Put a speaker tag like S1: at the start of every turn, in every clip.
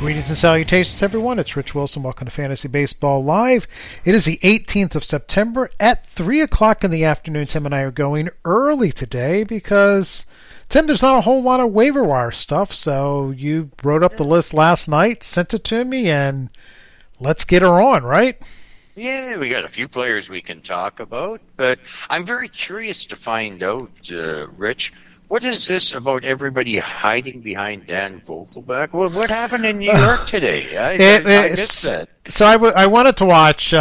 S1: Greetings and salutations, everyone. It's Rich Wilson. Welcome to Fantasy Baseball Live. It is the 18th of September at 3 o'clock in the afternoon. Tim and I are going early today because, Tim, there's not a whole lot of waiver wire stuff. So you wrote up the list last night, sent it to me, and let's get her on, right?
S2: Yeah, we got a few players we can talk about, but I'm very curious to find out, Rich, what is this about everybody hiding behind Dan Vogelbach? Well, what happened in New York today? I missed that.
S1: So I wanted to watch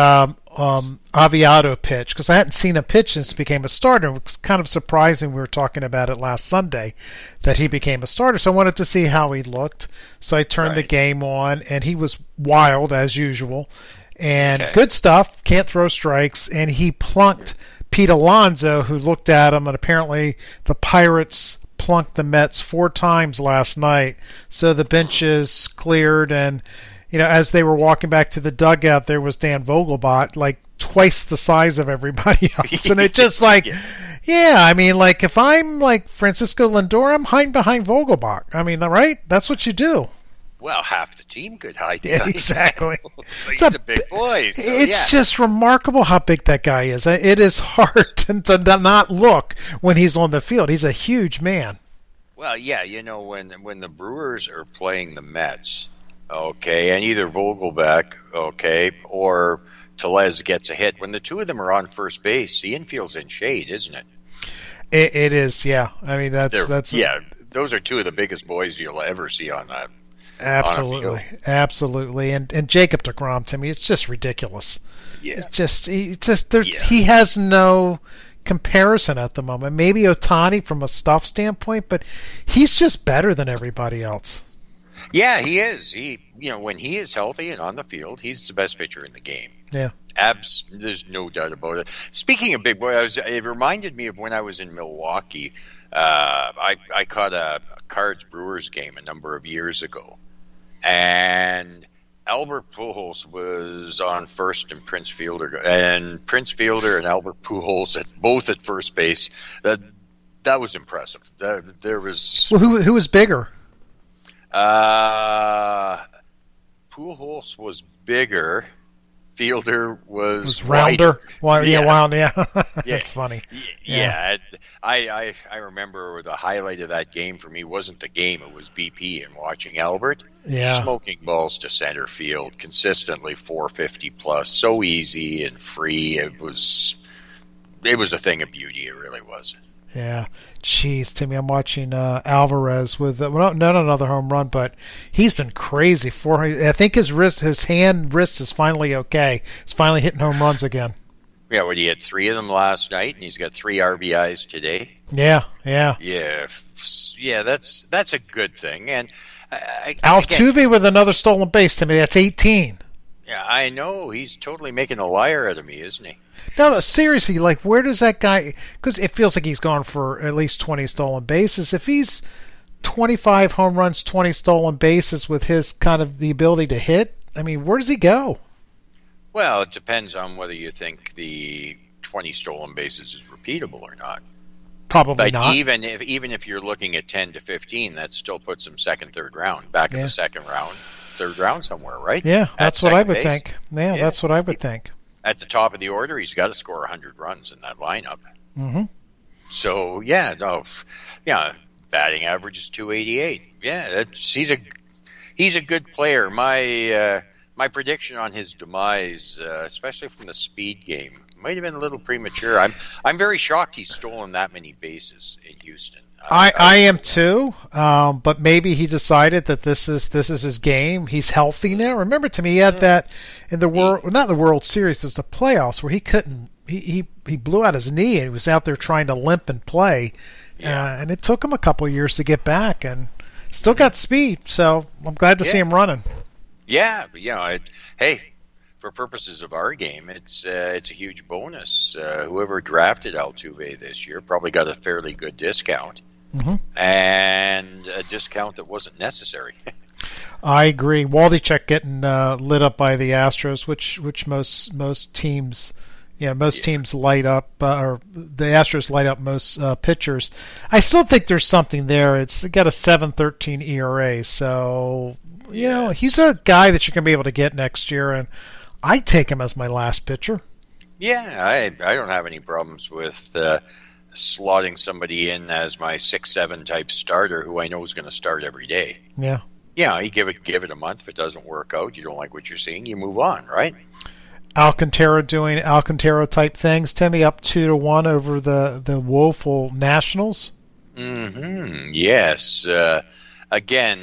S1: Aviado pitch because I hadn't seen him pitch since he became a starter. It was kind of surprising. We were talking about it last Sunday that he became a starter. So I wanted to see how he looked. So I turned the game on, and he was wild as usual. And good stuff, can't throw strikes, and he plunked Pete Alonso, who looked at him, and apparently the Pirates plunked the Mets 4 times last night. So the benches cleared, and as they were walking back to the dugout, there was Dan Vogelbach, like twice the size of everybody else. And it's just like, if I'm like Francisco Lindor, I'm hiding behind Vogelbach. I mean, right? That's what you do.
S2: Well, half the team could hide.
S1: Yeah, exactly.
S2: He's a big boy. So,
S1: it's just remarkable how big that guy is. It is hard to not look when he's on the field. He's a huge man.
S2: Well, yeah, when the Brewers are playing the Mets, and either Vogelbach, or Tellez gets a hit, when the two of them are on first base, the infield's in shade, isn't it?
S1: It is, yeah. I mean, that's
S2: those are two of the biggest boys you'll ever see on that.
S1: Absolutely, and Jacob deGrom, to me, it's just ridiculous.
S2: Yeah,
S1: he has no comparison at the moment. Maybe Ohtani from a stuff standpoint, but he's just better than everybody else.
S2: Yeah, he is. When he is healthy and on the field, he's the best pitcher in the game.
S1: Yeah,
S2: there's no doubt about it. Speaking of big boy, it reminded me of when I was in Milwaukee. I caught a Cards Brewers game a number of years ago. And Albert Pujols was on first, and Prince Fielder and Albert Pujols both at first base. That was impressive. There was
S1: who was bigger?
S2: Pujols was bigger. Fielder was
S1: rounder.
S2: Yeah.
S1: That's funny.
S2: Yeah. I remember the highlight of that game for me wasn't the game, it was BP and watching Albert smoking balls to center field consistently, 450 plus, so easy and free. It was a thing of beauty. It really was.
S1: Yeah. Jeez, Timmy, I'm watching Alvarez with not another home run, but he's been crazy. I think his wrist is finally okay. He's finally hitting home runs again.
S2: Yeah, he had 3 of them last night, and he's got 3 RBIs today.
S1: Yeah.
S2: That's a good thing. And
S1: Altuve with another stolen base, Timmy. That's 18.
S2: Yeah, I know. He's totally making a liar out of me, isn't he?
S1: No, seriously, like, where does that guy... Because it feels like he's gone for at least 20 stolen bases. If he's 25 home runs, 20 stolen bases with his kind of the ability to hit, I mean, where does he go?
S2: Well, it depends on whether you think the 20 stolen bases is repeatable or not.
S1: Probably not.
S2: Even if you're looking at 10 to 15, that still puts him second, third round, back in the second round, third round somewhere, right?
S1: Yeah, that's what I would think. Yeah, that's what I would think.
S2: At the top of the order, he's got to score 100 runs in that lineup.
S1: Mm-hmm.
S2: So, batting average is 288. Yeah, he's a good player. My prediction on his demise, especially from the speed game, might have been a little premature. I'm very shocked he's stolen that many bases in Houston.
S1: I am too, but maybe he decided that this is his game. He's healthy now. Remember, to me, he had that in the not the World Series, it was the playoffs where he couldn't. He blew out his knee and he was out there trying to limp and play, and it took him a couple of years to get back, and still got speed. So I'm glad to see him running.
S2: Yeah, but hey, for purposes of our game, it's a huge bonus. Whoever drafted Altuve this year probably got a fairly good discount.
S1: Mm-hmm.
S2: And a discount that wasn't necessary.
S1: I agree. Waldichuk getting lit up by the Astros, which most teams, teams light up, or the Astros light up most pitchers. I still think there's something there. It's got a 7.13 ERA, so he's a guy that you're going to be able to get next year, and I'd take him as my last pitcher.
S2: Yeah, I don't have any problems with slotting somebody in as my 6-7 type starter who I know is going to start every day.
S1: Yeah.
S2: Yeah, you give it a month. If it doesn't work out, you don't like what you're seeing, you move on, right?
S1: Alcantara doing Alcantara type things. Timmy up 2-1 over the woeful Nationals.
S2: Mm-hmm. Yes. Again,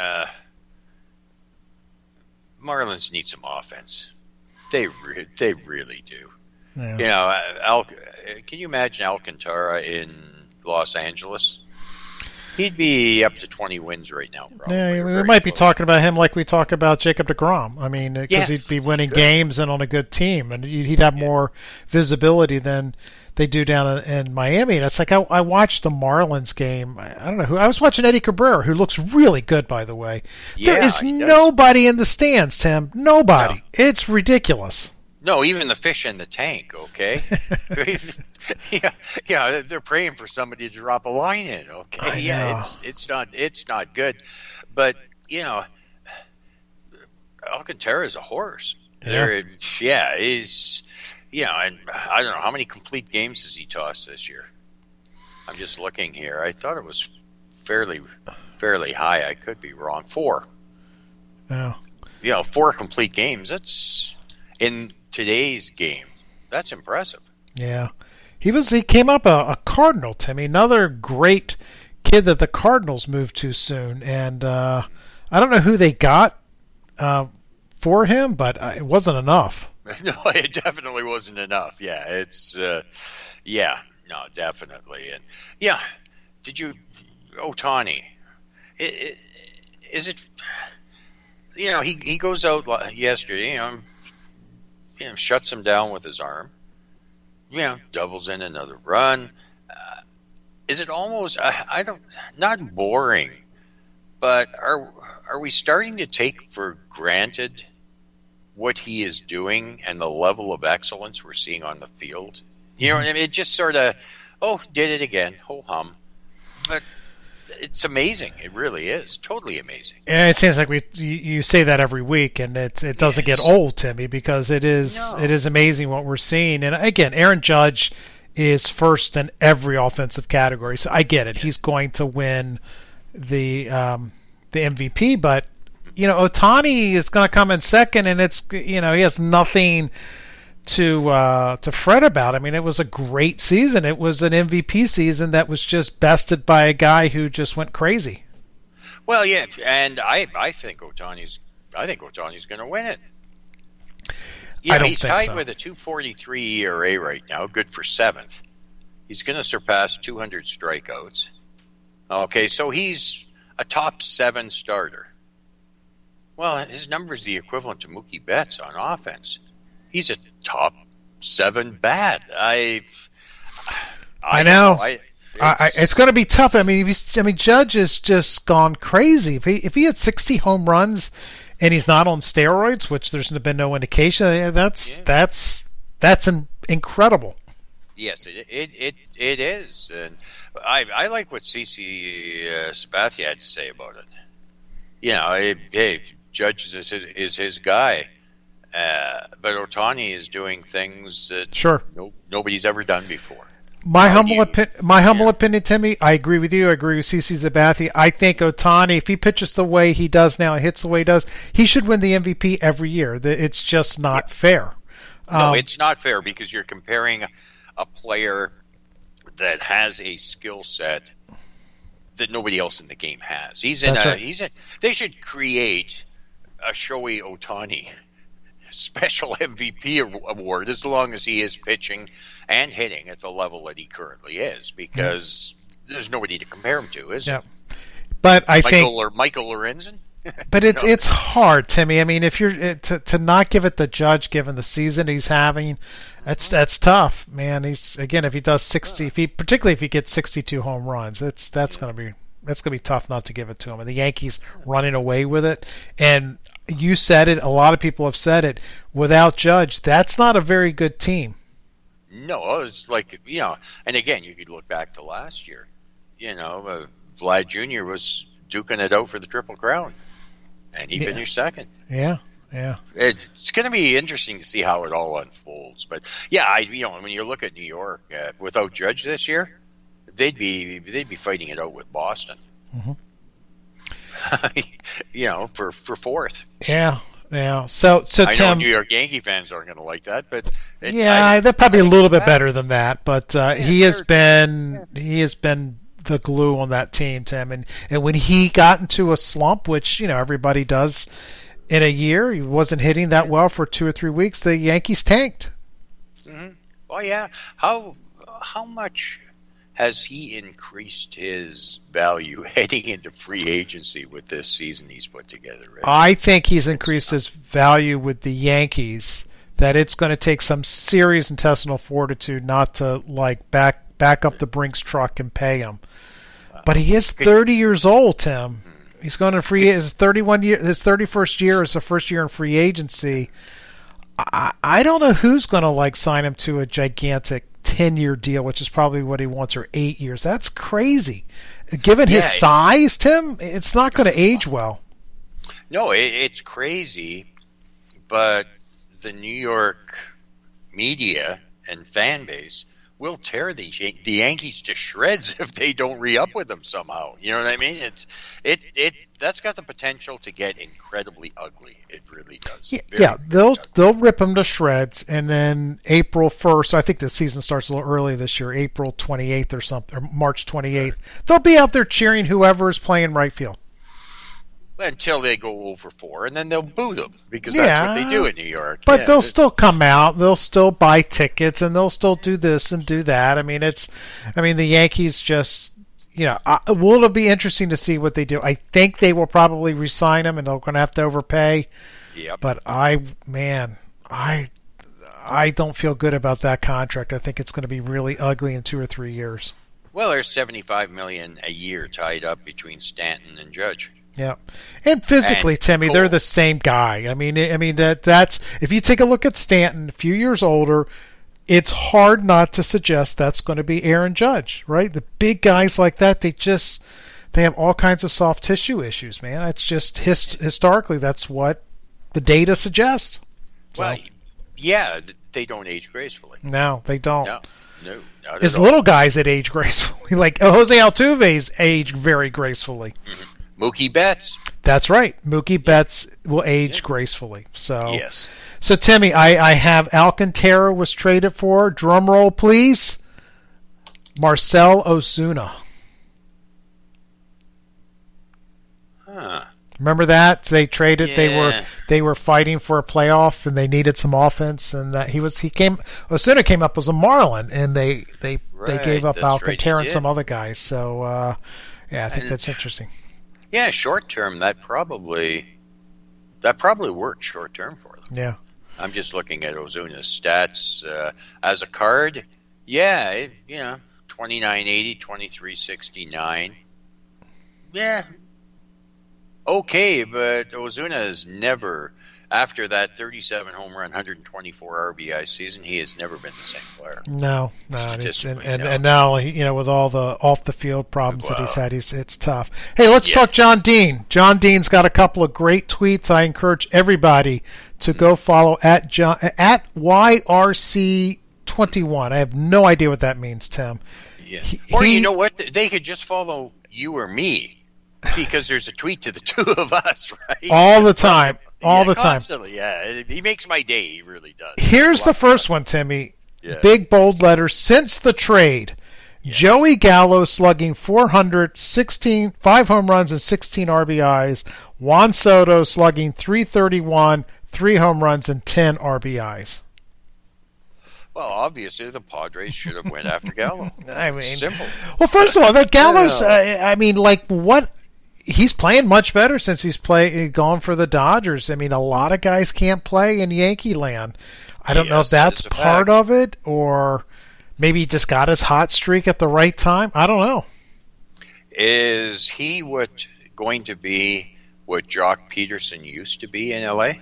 S2: Marlins need some offense. They really do.
S1: Yeah.
S2: Can you imagine Alcantara in Los Angeles? He'd be up to 20 wins right now, probably.
S1: Yeah, we might be talking about him like we talk about Jacob deGrom. I mean, because he'd be winning games and on a good team, and he'd have more visibility than they do down in Miami. And it's like I watched the Marlins game. I don't know who I was watching. Eddie Cabrera, who looks really good, by the way.
S2: Yeah,
S1: there is nobody in the stands, Tim. Nobody. No. It's ridiculous.
S2: No, even the fish in the tank. Okay. yeah, they're praying for somebody to drop a line in. Okay. Yeah, it's not good, but Alcantara is a horse.
S1: Yeah.
S2: He's. And I don't know how many complete games has he tossed this year. I'm just looking here. I thought it was fairly high. I could be wrong. 4.
S1: Yeah.
S2: 4 complete games. That's in today's game. That's impressive.
S1: Yeah. He came up a Cardinal, Timmy. Another great kid that the Cardinals moved too soon. And I don't know who they got for him, but it wasn't enough.
S2: No, it definitely wasn't enough. Yeah, it's no, definitely. And did you Ohtani? Is it? He goes out yesterday. Shuts him down with his arm. Doubles in another run. Is it almost? Not boring, but are we starting to take for granted what he is doing and the level of excellence we're seeing on the field? It just sort of, did it again, ho hum. But it's amazing. It really is totally amazing.
S1: And it seems like you say that every week, and it doesn't get old, Timmy, because it is amazing what we're seeing. And again, Aaron Judge is first in every offensive category, so I get it. He's going to win the MVP, but Ohtani is going to come in second, and it's he has nothing to fret about. I mean, it was a great season. It was an MVP season that was just bested by a guy who just went crazy.
S2: Well, yeah, and I think Ohtani's going to win it. Yeah, he's tied with a 2.43 ERA right now, good for 7th. He's going to surpass 200 strikeouts. Okay, so he's a top 7 starter. Well, his number is the equivalent to Mookie Betts on offense. He's a top 7 bat. I
S1: know. It's going to be tough. I mean, Judge has just gone crazy. If he had 60 home runs and he's not on steroids, which there's been no indication, that's incredible.
S2: Yes, it is, and I like what CC Sabathia had to say about it. Hey, Judge is his guy. But Ohtani is doing things that nobody's ever done before.
S1: My humble opinion, Timmy, I agree with you. I agree with CC Sabathia. I think Ohtani, if he pitches the way he does now, hits the way he does, he should win the MVP every year. It's just not fair.
S2: No, it's not fair because you're comparing a player that has a skill set that nobody else in the game has. They should create a Shohei Ohtani special MVP award as long as he is pitching and hitting at the level that he currently is, because there's nobody to compare him to, is there?
S1: But I think
S2: Michael Lorenzen.
S1: But it's hard, Timmy. I mean, if you're to not give it to Judge given the season he's having, that's tough, man. If he does 60, particularly if he gets 62 home runs, that's going to be tough not to give it to him. And the Yankees running away with it, and you said it, a lot of people have said it, without Judge, that's not a very good team.
S2: No, it's like, and again, you could look back to last year. Vlad Jr. was duking it out for the Triple Crown. and he finished second.
S1: Yeah, yeah.
S2: It's going to be interesting to see how it all unfolds. But yeah, when you look at New York without Judge this year, they'd be fighting it out with Boston.
S1: Mm-hmm.
S2: For fourth.
S1: Yeah. Yeah. So
S2: I
S1: Tim,
S2: know New York Yankee fans aren't going to like that, but
S1: they're probably a little bit better than that. But he has been the glue on that team, Tim. And when he got into a slump, which everybody does in a year, he wasn't hitting that well for 2 or 3 weeks. The Yankees tanked.
S2: Mm-hmm. Oh yeah. How much has he increased his value heading into free agency with this season he's put together, Rich?
S1: I think he's increased his value with the Yankees, that it's going to take some serious intestinal fortitude not to back up the Brinks truck and pay him. But he is 30 years old, Tim. He's going to his 31st year is the first year in free agency. I don't know who's going to sign him to a gigantic 10-year deal, which is probably what he wants, or 8 years. That's crazy. Given his size, Tim, it's not going to age well.
S2: No, it's crazy, but the New York media and fan base will tear the Yankees to shreds if they don't re-up with them somehow. You know what I mean? That's got the potential to get incredibly ugly. It really does.
S1: Yeah, they'll rip them to shreds, and then April 1st, I think the season starts a little early this year, April 28th or something, or March 28th. They'll be out there cheering whoever is playing right field.
S2: Until they go over 4, and then they'll boo them, because that's what they do in New York.
S1: But they'll still come out, they'll still buy tickets, and they'll still do this and do that. I mean, the Yankees just, it'll be interesting to see what they do. I think they will probably re-sign him, and they're going to have to overpay.
S2: Yep.
S1: But I don't feel good about that contract. I think it's going to be really ugly in 2 or 3 years.
S2: Well, there's $75 million a year tied up between Stanton and Judge.
S1: Yeah, and physically, Timmy, they're the same guy. I mean that's if you take a look at Stanton, a few years older, it's hard not to suggest that's going to be Aaron Judge, right? The big guys like that, they have all kinds of soft tissue issues, man. It's just historically, that's what the data suggests. So,
S2: well, yeah, they don't age gracefully.
S1: No, they don't.
S2: No.
S1: There's little guys that age gracefully, like Jose Altuve's aged very gracefully.
S2: Mm-hmm. Mookie Betts.
S1: That's right. Mookie Betts will age gracefully. So
S2: yes.
S1: So Timmy, I have Alcantara was traded for. Drum roll, please. Marcell Ozuna.
S2: Huh.
S1: Remember that they traded? Yeah. They were fighting for a playoff, and they needed some offense, and that Ozuna came up as a Marlin, and they gave up Alcantara and some other guys. So I think that's interesting.
S2: Yeah, short term, that probably worked short term for them.
S1: Yeah.
S2: I'm just looking at Ozuna's stats as a card. Yeah, 2980, 2369. Yeah. Okay, but Ozuna has never, after that 37 home run, 124 RBI season, he has never been the same player.
S1: No. And now, with all the off the field problems that he's had, it's tough. Hey, let's talk John Dean. John Dean's got a couple of great tweets. I encourage everybody to go follow at YRC21. I have no idea what that means, Tim.
S2: Yeah. Or you know what? They could just follow you or me, because there's a tweet to the two of us, right?
S1: All the time. All the time.
S2: Constantly, yeah. He makes my day. He really does.
S1: Here's the first one, Timmy. Yeah. Big, bold letters. Since the trade, Joey Gallo slugging .400, 5 home runs and 16 RBIs. Juan Soto slugging .331, 3 home runs and 10 RBIs.
S2: Well, obviously, the Padres should have went after Gallo. Simple.
S1: Well, first of all, that Gallo's, what... He's playing much better since he's gone for the Dodgers. I mean, a lot of guys can't play in Yankee land. I don't know if that's part of it, or maybe he just got his hot streak at the right time. I don't know.
S2: Is he going to be what Jock Peterson used to be in L.A.?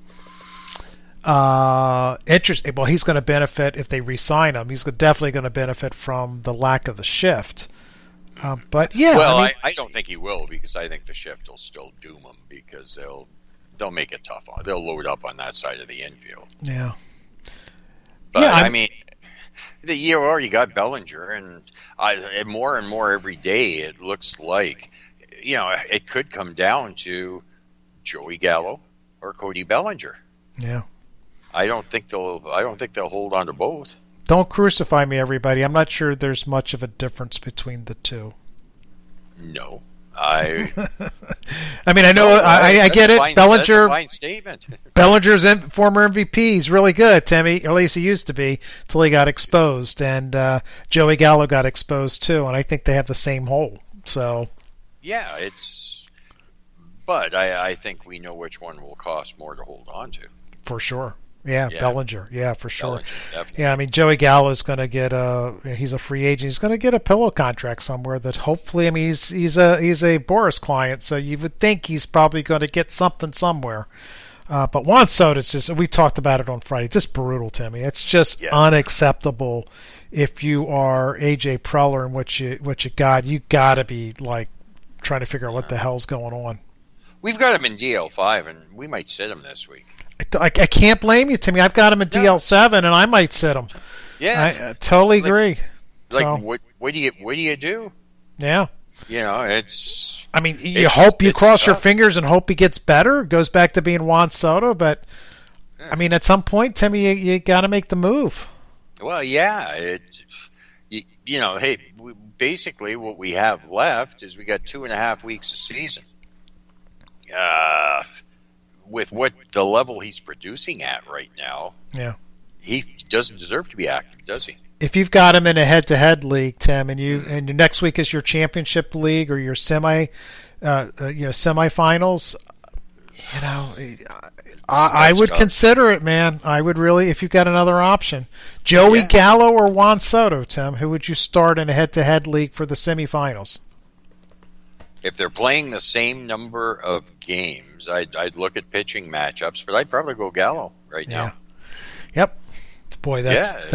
S1: Interesting. Well, he's going to benefit if they re-sign him. He's definitely going to benefit from the lack of the shift. But yeah,
S2: well, I don't think he will, because I think the shift will still doom him, because they'll make it tough on. They'll load up on that side of the infield.
S1: Yeah.
S2: But
S1: yeah,
S2: I mean, you already got Bellinger, and more and more every day it looks like, it could come down to Joey Gallo or Cody Bellinger.
S1: Yeah.
S2: I don't think they'll hold on to both.
S1: Don't crucify me, everybody. I'm not sure there's much of a difference between the two.
S2: No.
S1: I mean, I know, I get it. Bellinger,
S2: that's a fine statement.
S1: Bellinger's former MVP. He's really good, Timmy. At least he used to be, until he got exposed. And Joey Gallo got exposed too. And I think they have the same hole. So,
S2: yeah, but I think we know which one will cost more to hold on to.
S1: For sure. Yeah, Bellinger. Yeah, for sure.
S2: Bellinger, definitely.
S1: Yeah, I mean, Joey Gallo is going to get he's a free agent. He's going to get a pillow contract somewhere that hopefully, I mean, he's a Boris client, so you would think he's probably going to get something somewhere. But Juan Soto, it's just, we talked about it on Friday. It's just brutal, Timmy. It's just unacceptable. If you are AJ Preller and what you got, you got to be like trying to figure out what the hell's going on.
S2: We've got him in DL5, and we might sit him this week.
S1: I can't blame you, Timmy. I've got him in DL7, and I might sit him.
S2: Yeah,
S1: I totally agree.
S2: What do you do?
S1: Yeah,
S2: it's.
S1: I mean, you cross your fingers and hope he gets better. Goes back to being Juan Soto, but I mean, at some point, Timmy, you got to make the move.
S2: Well, yeah, hey, basically what we have left is we got 2.5 weeks of season. With what the level he's producing at right now, he doesn't deserve to be active, does he?
S1: If you've got him in a head-to-head league, Tim, and and next week is your championship league or your semifinals, I would consider it, man. I would really, if you've got another option, Joey Gallo or Juan Soto, Tim. Who would you start in a head-to-head league for the semifinals?
S2: If they're playing the same number of games, I'd look at pitching matchups, but I'd probably go Gallo right now.
S1: Yep. Boy, that's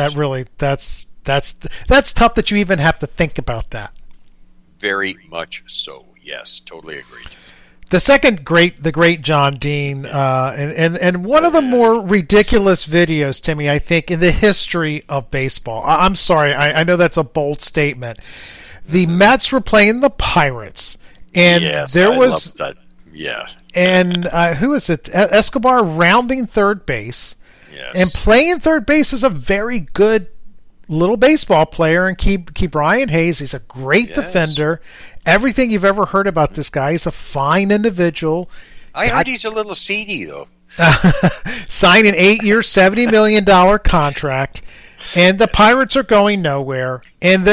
S1: tough that you even have to think about that.
S2: Very much so. Yes, totally agreed.
S1: The second the great John Dean, and one of the more ridiculous videos, Timmy, I think, in the history of baseball. I'm sorry, I know that's a bold statement. The Mets were playing the Pirates. And there was
S2: that. Yeah.
S1: And who is it? Escobar rounding third base.
S2: Yes.
S1: And playing third base is a very good little baseball player. And Brian Hayes, he's a great defender. Everything you've ever heard about this guy, he's a fine individual.
S2: I heard he's a little seedy, though.
S1: Signed an 8-year, $70 million contract. And the Pirates are going nowhere. And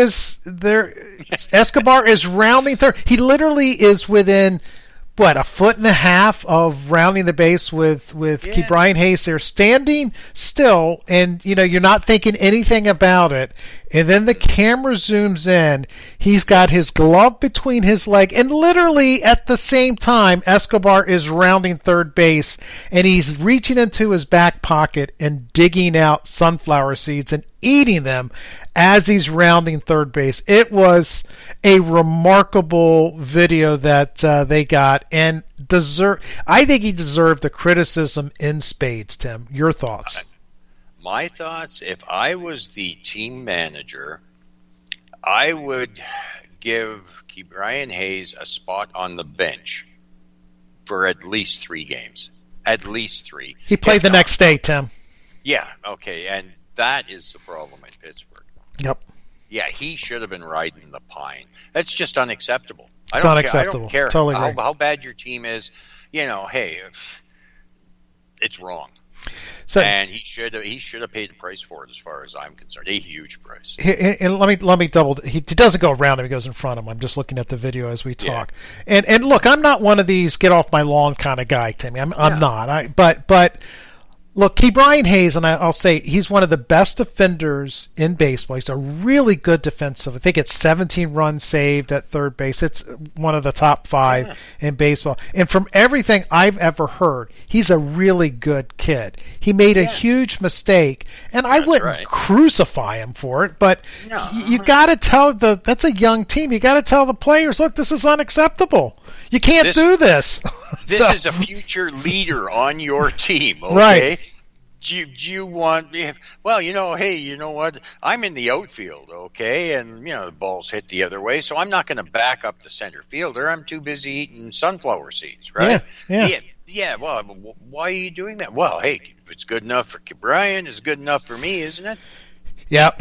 S1: Escobar is rounding third. He literally is within, a foot and a half of rounding the base with Brian Hayes. They're standing still, and you're not thinking anything about it. And then the camera zooms in. He's got his glove between his leg, and literally at the same time, Escobar is rounding third base, and he's reaching into his back pocket and digging out sunflower seeds and eating them as he's rounding third base. It was a remarkable video that they got, and I think he deserved the criticism in spades. Tim, your thoughts?
S2: My thoughts, if I was the team manager, I would give Brian Hayes a spot on the bench for at least 3 games. At least 3.
S1: He played the next day, Tim.
S2: Yeah, okay, and that is the problem in Pittsburgh.
S1: Yep.
S2: Yeah, he should have been riding the pine. That's just unacceptable.
S1: It's unacceptable.
S2: I don't care
S1: totally
S2: how bad your team is. Hey, it's wrong. And he should have paid the price for it, as far as I'm concerned. A huge price.
S1: And let me double. He doesn't go around him; he goes in front of him. I'm just looking at the video as we talk. Yeah. And look, I'm not one of these get off my lawn kind of guy, Timmy. I'm not. But Look, Ke'Bryan Hayes, and I'll say he's one of the best defenders in baseball. He's a really good defensive. I think it's 17 runs saved at third base. It's one of the top 5 in baseball. And from everything I've ever heard, he's a really good kid. He made a huge mistake, and I wouldn't crucify him for it, but you got to tell that's a young team. You got to tell the players, look, this is unacceptable. You can't do this.
S2: This is a future leader on your team, okay?
S1: Right.
S2: Do you want... Well, hey, you know what? I'm in the outfield, okay? And, the ball's hit the other way, so I'm not going to back up the center fielder. I'm too busy eating sunflower seeds, right? Yeah, well, why are you doing that? Well, hey, if it's good enough for Ke'Bryan, it's good enough for me, isn't it?
S1: Yep.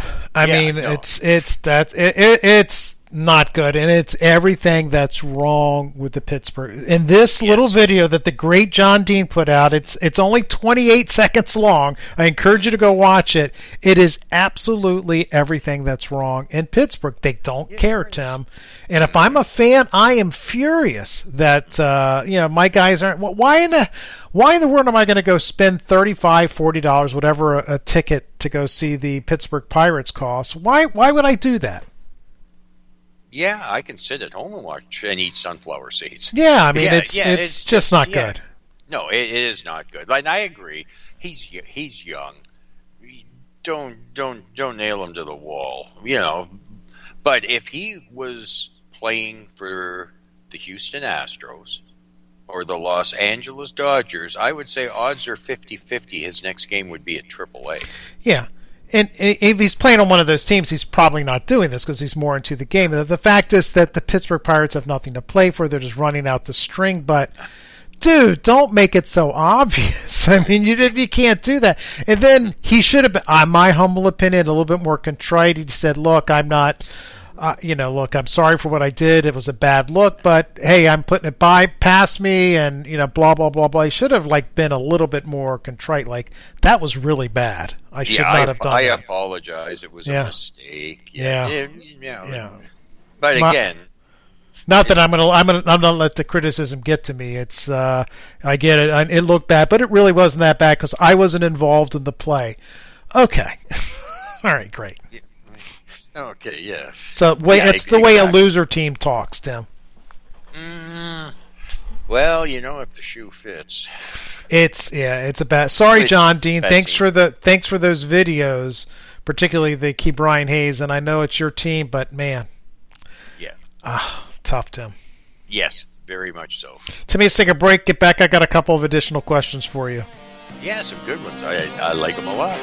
S1: It's not good, and it's everything that's wrong with the Pittsburgh. In this little video that the great John Dean put out, it's only 28 seconds long. I encourage you to go watch it. It is absolutely everything that's wrong in Pittsburgh. They don't care, Tim. And if I'm a fan, I am furious that my guys aren't. Why in the world am I going to go spend $35, $40, whatever a ticket to go see the Pittsburgh Pirates costs? Why would I do that?
S2: Yeah, I can sit at home and watch and eat sunflower seeds.
S1: Yeah, I mean, it's just not good.
S2: No, it is not good. Like, I agree. He's young. Don't nail him to the wall. But if he was playing for the Houston Astros or the Los Angeles Dodgers, I would say odds are 50-50 his next game would be at AAA.
S1: Yeah. And if he's playing on one of those teams, he's probably not doing this because he's more into the game. The fact is that the Pittsburgh Pirates have nothing to play for. They're just running out the string. But, dude, don't make it so obvious. I mean, you can't do that. And then he should have been, in my humble opinion, a little bit more contrite. He said, look, I'm not... I'm sorry for what I did. It was a bad look, but hey, I'm putting it past me, and blah blah blah blah. He should have been a little bit more contrite. That was really bad. I should not have done that. I
S2: apologize. It was a mistake.
S1: Yeah.
S2: But again,
S1: not that I'm gonna let the criticism get to me. It's I get it. It looked bad, but it really wasn't that bad because I wasn't involved in the play. Okay, all right, great.
S2: Yeah. Okay, yeah.
S1: So it's the way a loser team talks, Tim.
S2: Well, if the shoe fits.
S1: It's a bad. Sorry, John Dean. Thanks for those videos, particularly the Ke'Bryan Hayes. And I know it's your team, but man, tough, Tim.
S2: Yes, very much so.
S1: Tim, let's take a break. Get back. I got a couple of additional questions for you.
S2: Yeah, some good ones. I like them a lot.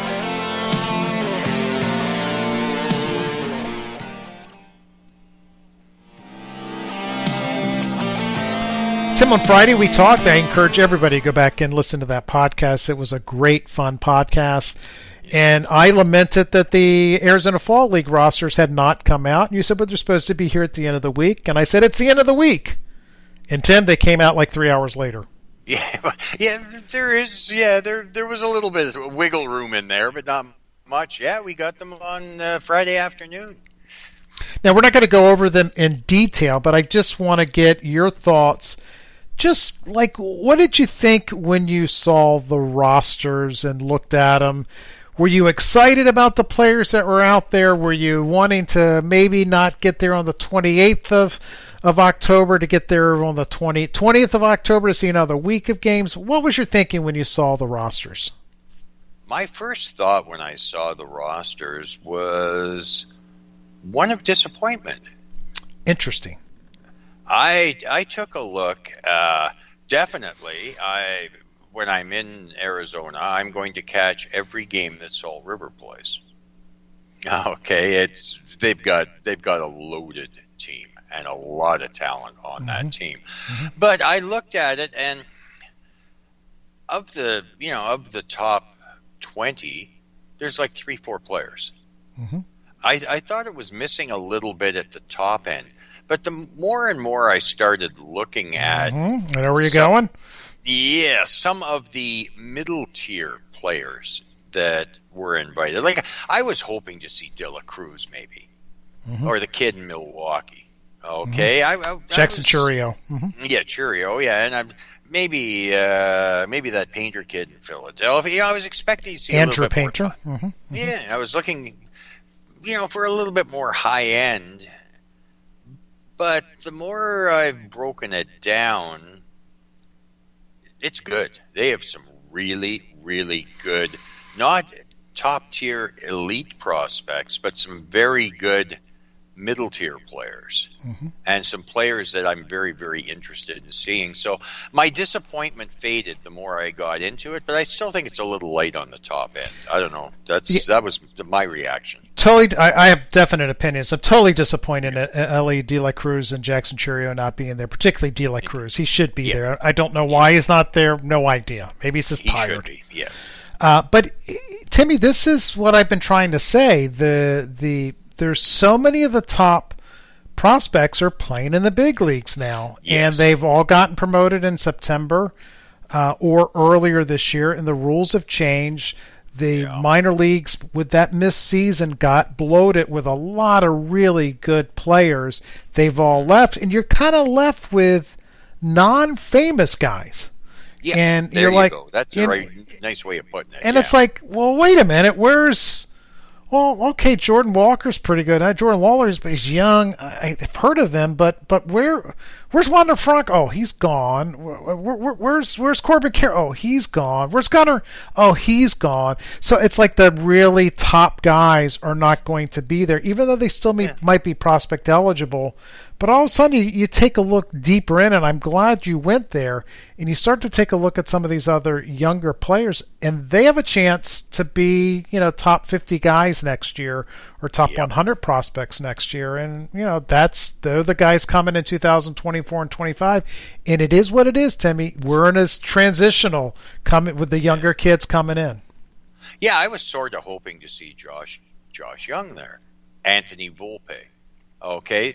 S1: Tim, on Friday we talked. I encourage everybody to go back and listen to that podcast. It was a great, fun podcast. And I lamented that the Arizona Fall League rosters had not come out. And you said, but they're supposed to be here at the end of the week. And I said, it's the end of the week. And Tim, they came out 3 hours later.
S2: Yeah, there is. Yeah, there was a little bit of wiggle room in there, but not much. Yeah, we got them on Friday afternoon.
S1: Now, we're not going to go over them in detail, but I just want to get your thoughts. Just what did you think when you saw the rosters and looked at them? Were you excited about the players that were out there? Were you wanting to maybe not get there on the 28th of October to get there on the 20th of October to see another week of games? What was your thinking when you saw the rosters?
S2: My first thought when I saw the rosters was one of disappointment.
S1: Interesting.
S2: I took a look. Definitely, when I'm in Arizona, I'm going to catch every game that Salt River plays. Okay, they've got a loaded team and a lot of talent on that team. Mm-hmm. But I looked at it, and of the top 20, there's 3-4 players. Mm-hmm. I thought it was missing a little bit at the top end. But the more and more I started looking at...
S1: Mm-hmm. I know where you're going?
S2: Yeah, some of the middle-tier players that were invited. I was hoping to see De La Cruz, maybe. Mm-hmm. Or the kid in Milwaukee. Okay.
S1: Mm-hmm. Jackson Chourio.
S2: Mm-hmm. Yeah, Chourio, yeah. And maybe that Painter kid in Philadelphia. I was expecting to see
S1: Andrew
S2: a little bit
S1: Painter.
S2: more.
S1: Mm-hmm.
S2: Yeah, I was looking, for a little bit more high end. But the more I've broken it down, it's good. They have some really, really good, not top tier elite prospects, but some very good middle tier players, and some players that I'm very, very interested in seeing. So my disappointment faded the more I got into it, but I still think it's a little light on the top end. I don't know. That was my reaction.
S1: Totally, I have definite opinions. I'm totally disappointed at Ellie De La Cruz and Jackson Chourio not being there, particularly De La Cruz. He should be there. I don't know why he's not there. No idea. Maybe he's just tired.
S2: He should be, yeah.
S1: But Timmy, this is what I've been trying to say. There's so many of the top prospects are playing in the big leagues now, and they've all gotten promoted in September or earlier this year, and the rules have changed. The minor leagues, with that missed season, got bloated with a lot of really good players. They've all left, and you're kind of left with non-famous guys.
S2: Yeah,
S1: and
S2: there
S1: you're
S2: you
S1: like,
S2: go. That's a nice way of putting it.
S1: And it's like, well, wait a minute, well, okay, Jordan Walker's pretty good. Jordan Lawler's, but he's young. I've heard of them, but where's Wander Franco? Oh, he's gone. Where's Corbin Carroll? Oh, he's gone. Where's Gunnar? Oh, he's gone. So it's like the really top guys are not going to be there, even though they still might be prospect eligible. But all of a sudden, you take a look deeper in, and I'm glad you went there, and you start to take a look at some of these other younger players, and they have a chance to be, top 50 guys next year or top 100 prospects next year. And, they're the guys coming in 2024 and 25. And it is what it is, Timmy. We're in this transitional coming with the younger kids coming in.
S2: Yeah, I was sort of hoping to see Josh Young there. Anthony Volpe. Okay.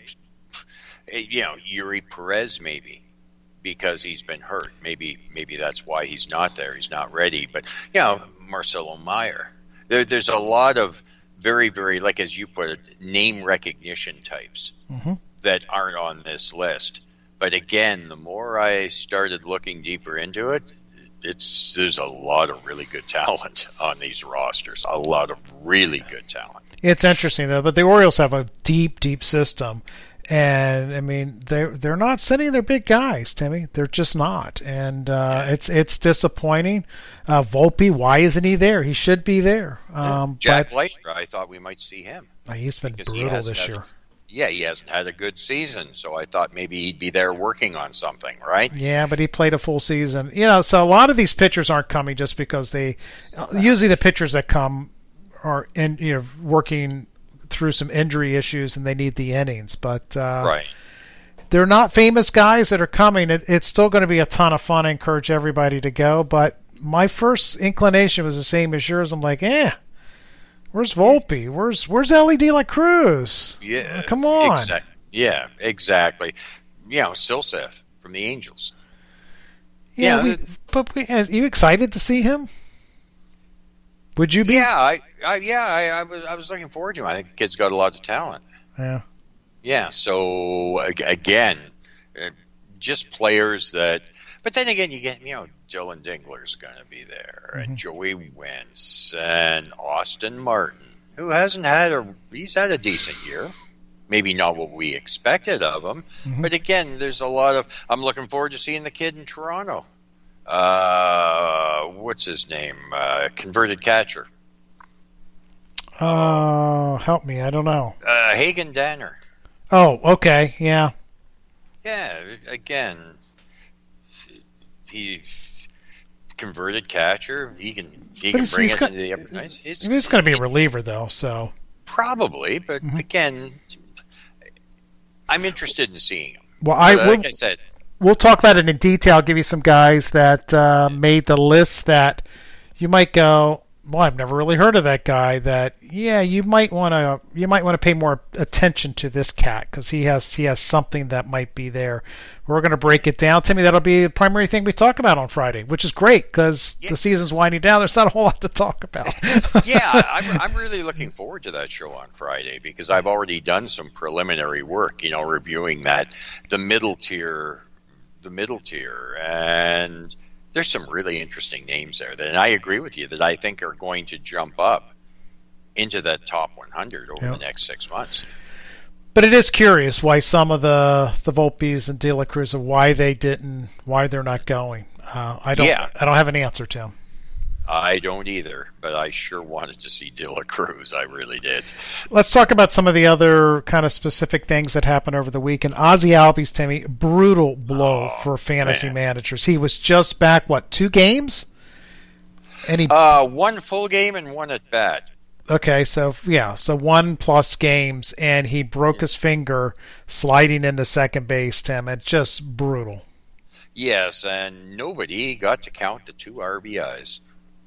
S2: Yuri Perez maybe, because he's been hurt. Maybe that's why he's not there. He's not ready. But Marcelo Meyer. There's a lot of very, very, like as you put it, name recognition types that aren't on this list. But again, the more I started looking deeper into it, there's a lot of really good talent on these rosters. A lot of really good talent. It's
S1: interesting though, but the Orioles have a deep, deep system. And I mean, they're not sending their big guys, Timmy. They're just not, and it's disappointing. Volpe, why isn't he there? He should be there.
S2: Jack Leiter, I thought we might see him.
S1: He's been brutal this year.
S2: Yeah, he hasn't had a good season, so I thought maybe he'd be there working on something, right?
S1: Yeah, but he played a full season. So a lot of these pitchers aren't coming just because usually the pitchers that come are working through some injury issues and they need the innings, but they're not famous guys that are coming. It's still going to be a ton of fun. I encourage everybody to go, but my first inclination was the same as yours. I'm like, where's Volpe? Where's Ellie De La Cruz?
S2: Yeah,
S1: come on.
S2: Yeah, exactly. Silseth from the Angels.
S1: Are you excited to see him? Would you be?
S2: Yeah, I was looking forward to him. I think the kid's got a lot of talent.
S1: Yeah.
S2: Yeah. So again, just players that. But then again, you get Dylan Dingler's going to be there, and Joey Wentz, and Austin Martin, who he's had a decent year. Maybe not what we expected of him, but again, there's a lot of. I'm looking forward to seeing the kid in Toronto. What's his name? Converted catcher.
S1: Help me. I don't know.
S2: Hagen Danner.
S1: Oh, okay. Yeah.
S2: Yeah. Again, he converted catcher. He can bring it into the upper nights.
S1: He's going to be a reliever though, so
S2: probably. But again, I'm interested in seeing him.
S1: Well,
S2: like I said.
S1: We'll talk about it in detail. I'll give you some guys that made the list that you might go, well, I've never really heard of that guy. That you might want to pay more attention to this cat because he has something that might be there. We're going to break it down, Timmy. That'll be the primary thing we talk about on Friday, which is great because the season's winding down. There's not a whole lot to talk about.
S2: I'm really looking forward to that show on Friday because I've already done some preliminary work, reviewing the middle tier. the middle tier, and there's some really interesting names there. And I agree with you that I think are going to jump up into that top 100 over the next 6 months.
S1: But it is curious why some of the Volpes and De La Cruz, why they're not going. I don't have an answer, Tim.
S2: I don't either, but I sure wanted to see De La Cruz. I really did.
S1: Let's talk about some of the other kind of specific things that happened over the week. And Ozzie Albies, Timmy, brutal blow for fantasy managers. He was just back, 2 games? And he
S2: 1 full game and 1 at bat.
S1: Okay, so 1+ games, and he broke his finger sliding into second base, Tim. It's just brutal.
S2: Yes, and nobody got to count the 2 RBIs.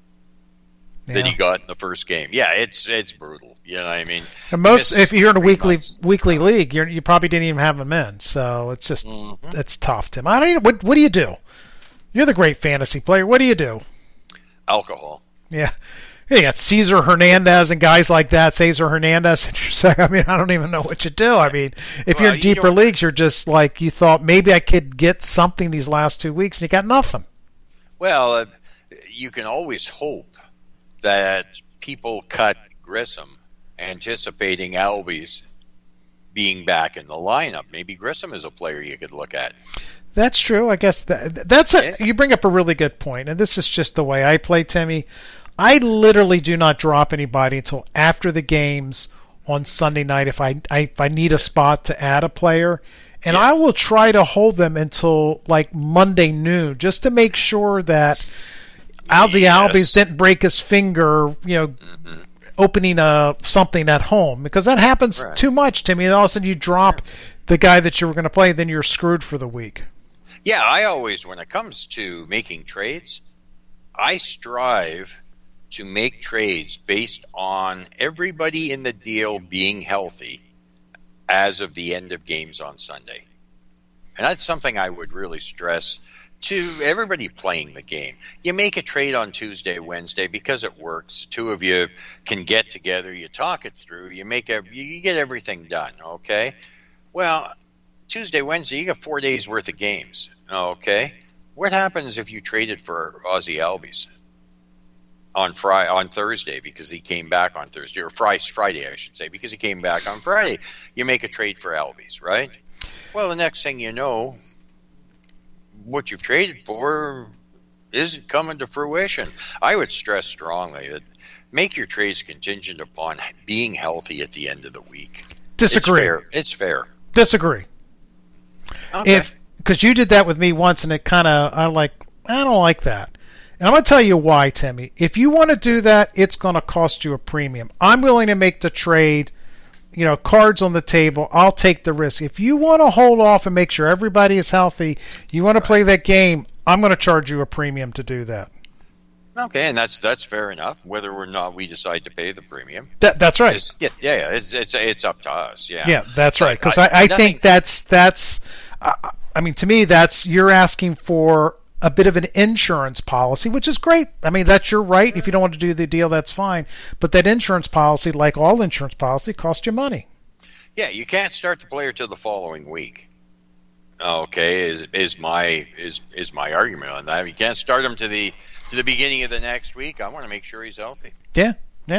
S2: That he got in the first game. Yeah, it's brutal. You know what I mean?
S1: And if you're in a weekly league, you probably didn't even have him in. So it's just it's tough, Tim. I don't. What do you do? You're the great fantasy player. What do you do?
S2: Alcohol.
S1: Yeah. You got Cesar Hernandez and guys like that. Cesar Hernandez. I mean, I don't even know what you do. I mean, if you're in deeper leagues, you're just like, you thought maybe I could get something these last 2 weeks, and you got nothing.
S2: Well, you can always hope that people cut Grissom, anticipating Albies being back in the lineup. Maybe Grissom is a player you could look at.
S1: That's true. I guess that's it. You bring up a really good point, and this is just the way I play, Timmy. I literally do not drop anybody until after the games on Sunday night if I need a spot to add a player. And I will try to hold them until like Monday noon just to make sure that Ozzie Albies didn't break his finger, opening something at home, because that happens too much, Timmy. And all of a sudden you drop the guy that you were going to play, then you're screwed for the week.
S2: Yeah, I always, when it comes to making trades, I strive to make trades based on everybody in the deal being healthy as of the end of games on Sunday. And that's something I would really stress to everybody playing the game. You make a trade on Tuesday, Wednesday because it works. 2 of you can get together, you talk it through, you get everything done, okay? Well, Tuesday, Wednesday, you got 4 days worth of games, okay? What happens if you traded for Ozzie Albies on Thursday because he came back on Thursday, or Friday, I should say, because he came back on Friday? You make a trade for Albies, right? Well, the next thing you know, what you've traded for isn't coming to fruition. I would stress strongly that make your trades contingent upon being healthy at the end of the week.
S1: Disagree.
S2: It's fair.
S1: Disagree.
S2: Okay.
S1: Because you did that with me once, and it kind of, I don't like that. And I'm going to tell you why, Timmy. If you want to do that, it's going to cost you a premium. I'm willing to make the trade, cards on the table. I'll take the risk. If you want to hold off and make sure everybody is healthy, you want to play that game, I'm going to charge you a premium to do that.
S2: Okay, and that's fair enough, whether or not we decide to pay the premium.
S1: That's right.
S2: It's up to us, yeah.
S1: Yeah, that's right, because I think that's to me, you're asking for a bit of an insurance policy, which is great. I mean, that's your right. If you don't want to do the deal, that's fine. But that insurance policy, like all insurance policy, costs you money.
S2: Yeah, you can't start the player till the following week. Okay, is my argument on that. You can't start him to the beginning of the next week. I want to make sure he's healthy.
S1: Yeah.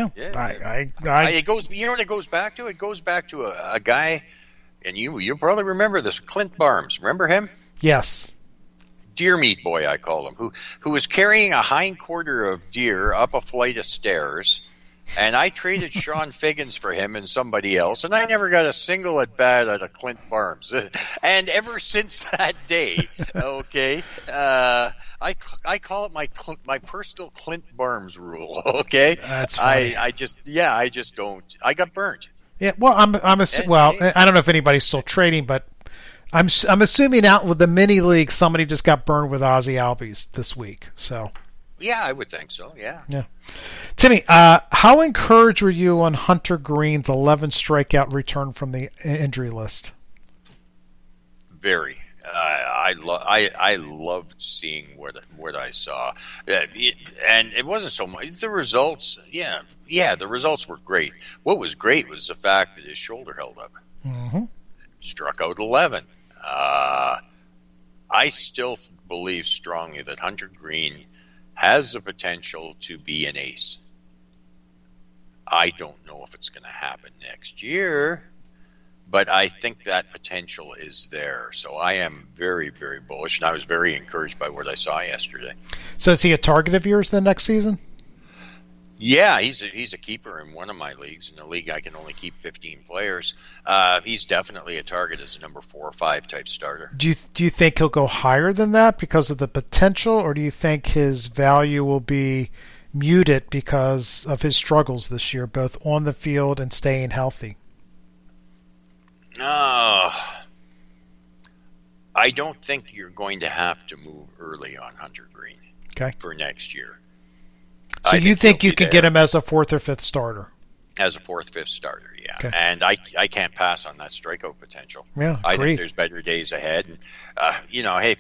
S2: It goes. You know what it goes back to? It goes back to a guy, and you probably remember this, Clint Barnes. Remember him?
S1: Yes.
S2: Deer meat boy, I call him, who was carrying a hindquarter of deer up a flight of stairs, and I traded Sean Figgins for him and somebody else, and I never got a single at bat out of Clint Barnes. And ever since that day, okay, I call it my personal Clint Barnes rule. Okay,
S1: that's funny.
S2: I just don't. I got burnt.
S1: Yeah, well, I don't know if anybody's still trading, but I'm assuming out with the mini league, somebody just got burned with Ozzie Albies this week. So
S2: yeah, I would think so. Yeah.
S1: Timmy, how encouraged were you on Hunter Green's 11 strikeout return from the injury list?
S2: Very. I loved seeing what I saw, and it wasn't so much the results. Yeah, the results were great. What was great was the fact that his shoulder held up.
S1: Mm-hmm.
S2: Struck out 11. I I still believe strongly that Hunter Green has the potential to be an ace. I don't know if it's going to happen next year, but I think that potential is there. So I am very, very bullish, and I was very encouraged by what I saw yesterday.
S1: So is he a target of yours then next season?
S2: Yeah, he's a keeper in one of my leagues. In the league, I can only keep 15 players. He's definitely a target as a number 4 or 5 type starter.
S1: Do you think he'll go higher than that because of the potential, or do you think his value will be muted because of his struggles this year, both on the field and staying healthy?
S2: I don't think you're going to have to move early on Hunter Green for next year.
S1: So you think you could get him as a 4th or 5th starter?
S2: As a 4th, 5th starter, yeah.
S1: Okay.
S2: And I can't pass on that strikeout potential.
S1: Yeah,
S2: I think there's better days ahead. And, hey,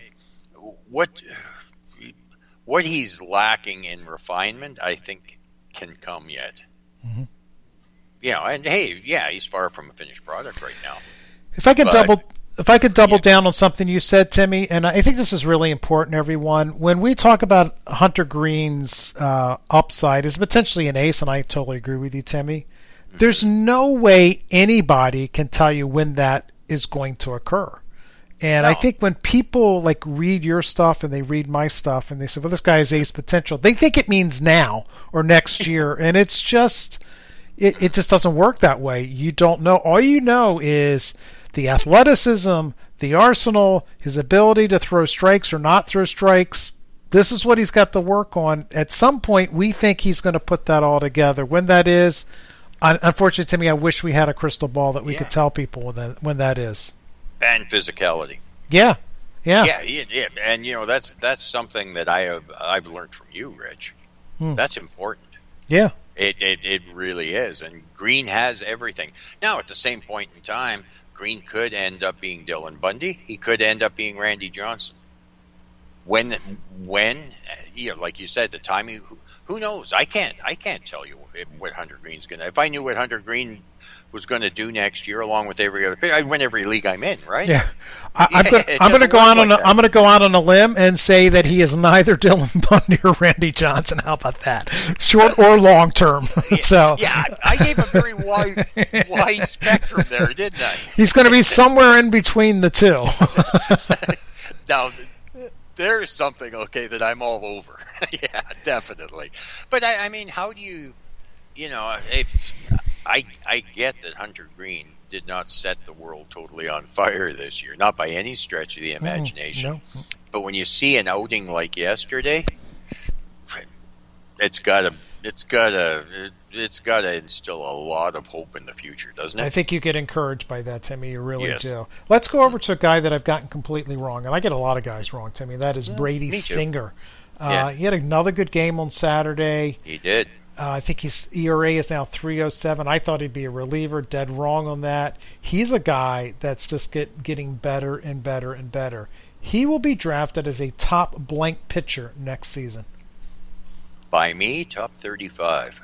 S2: what he's lacking in refinement, I think, can come yet.
S1: Mm-hmm.
S2: And hey, yeah, he's far from a finished product right now.
S1: If I could double down on something you said, Timmy, and I think this is really important, everyone. When we talk about Hunter Green's upside is potentially an ace, and I totally agree with you, Timmy. There's no way anybody can tell you when that is going to occur. And I think when people read your stuff and they read my stuff and they say, well, this guy has ace potential, they think it means now or next year. And it's just, it just doesn't work that way. You don't know. All you know is the athleticism, the arsenal, his ability to throw strikes or not throw strikes. This is what he's got to work on. At some point, we think he's going to put that all together. When that is, unfortunately, Timmy, I wish we had a crystal ball that we could tell people when that is.
S2: And physicality.
S1: Yeah.
S2: And that's something that I've learned from you, Rich. That's important.
S1: Yeah.
S2: It really is. And Green has everything. Now, at the same point in time, Green could end up being Dylan Bundy. He could end up being Randy Johnson. When like you said, the timing, who knows? I can't tell you what Hunter Green's going to. If I knew what Hunter Green was going to do next year, along with every other, I'd win every league I'm in, right?
S1: Yeah, I'm going to go out on I'm going to go out on a limb and say that he is neither Dylan Bundy or Randy Johnson. How about that? Short or long term. So
S2: I gave a very wide spectrum there, didn't I?
S1: He's going to be somewhere in between the two.
S2: Now, there's something that I'm all over. Yeah, definitely. But I mean, how do you? I get that Hunter Green did not set the world totally on fire this year, not by any stretch of the imagination.
S1: No.
S2: But when you see an outing like yesterday, it's got to instill a lot of hope in the future, doesn't it?
S1: I think you get encouraged by that, Timmy. You really do. Let's go over to a guy that I've gotten completely wrong, and I get a lot of guys wrong, Timmy. That is Brady Singer. He had another good game on Saturday.
S2: He did.
S1: I think his ERA is now 3.07. I thought he'd be a reliever. Dead wrong on that. He's a guy that's just getting better and better and better. He will be drafted as a top blank pitcher next season.
S2: By me, top 35.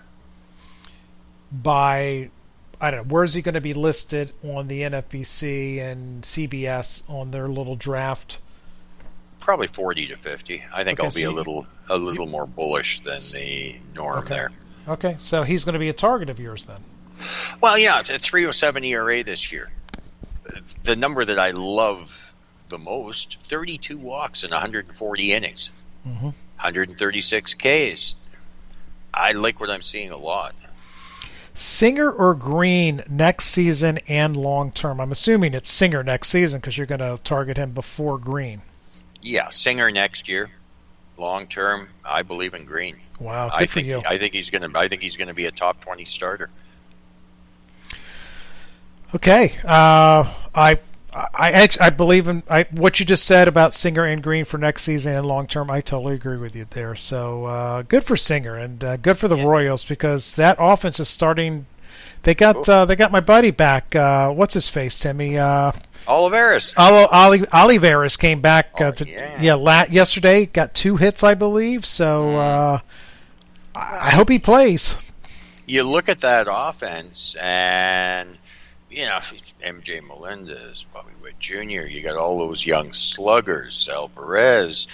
S1: By, I don't know, where's he going to be listed on the NFBC and CBS on their little draft?
S2: Probably 40 to 50. I think I'll be a little more bullish than the norm there.
S1: Okay, so he's going to be a target of yours then.
S2: Well, yeah, it's a 3.07 ERA this year. The number that I love the most, 32 walks in 140 innings, 136 Ks. I like what I'm seeing a lot.
S1: Singer or Green next season and long term? I'm assuming it's Singer next season because you're going to target him before Green. Yeah,
S2: Singer next year. Long term, I believe in Green.
S1: Wow, good for you.
S2: I think he's going to be a top 20 starter.
S1: Okay, I believe in what you just said about Singer and Green for next season and long term. I totally agree with you there. So good for Singer and good for the Royals because that offense is starting. They got my buddy back. What's his face, Timmy?
S2: Olivares.
S1: Olivares came back yesterday. Got 2 hits, I believe. So I hope he plays.
S2: You look at that offense, and MJ Melendez, Bobby Witt Jr., you got all those young sluggers, Sal Perez.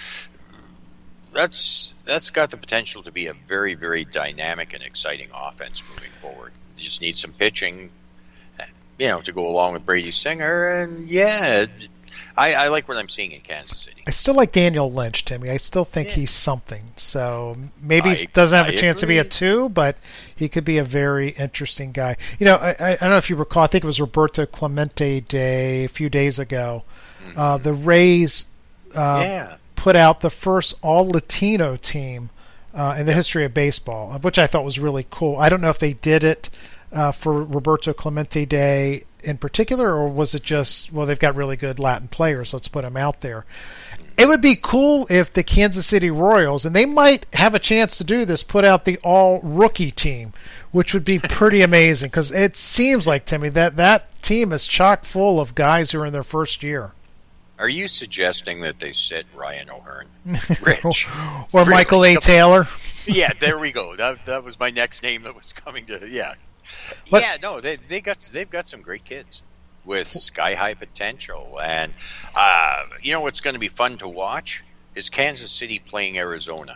S2: That's got the potential to be a very, very dynamic and exciting offense moving forward. You just need some pitching, to go along with Brady Singer, and I like what I'm seeing in Kansas City.
S1: I still like Daniel Lynch, Timmy. I still think he's something. So maybe he doesn't have a chance to be a 2, but he could be a very interesting guy. I don't know if you recall, I think it was Roberto Clemente Day a few days ago. Mm-hmm. The Rays put out the first all-Latino team in the history of baseball, which I thought was really cool. I don't know if they did it for Roberto Clemente Day in particular, or was it just, they've got really good Latin players, let's put them out there. It would be cool if the Kansas City Royals, and they might have a chance to do this, put out the all-rookie team, which would be pretty amazing, because it seems like, Timmy, that team is chock full of guys who are in their first year.
S2: Are you suggesting that they sit Ryan O'Hearn? Rich.
S1: Or really? Michael A. Taylor?
S2: Yeah, there we go. That was my next name that was coming to, But, they've got some great kids with sky-high potential. And, what's going to be fun to watch is Kansas City playing Arizona.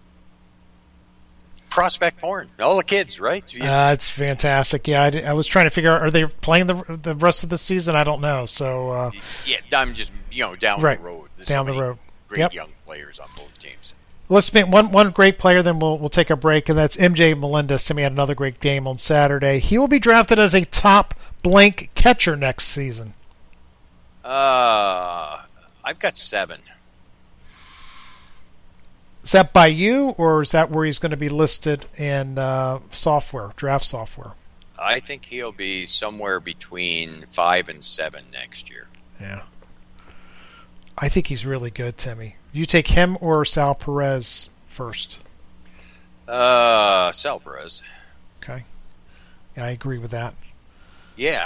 S2: Prospect porn. All the kids, right?
S1: It's fantastic. Yeah, I was trying to figure out, are they playing the rest of the season? I don't know. So
S2: I'm just, down the road. There's
S1: down the road.
S2: Great young players on both teams.
S1: Let's make one great player, then we'll take a break, and that's MJ Melendez. Timmy had another great game on Saturday. He will be drafted as a top blank catcher next season.
S2: I've got 7.
S1: Is that by you, or is that where he's going to be listed in draft software?
S2: I think he'll be somewhere between 5 and 7 next year.
S1: Yeah. I think he's really good, Timmy. You take him or Sal Perez first?
S2: Sal Perez.
S1: Okay. Yeah, I agree with that.
S2: Yeah,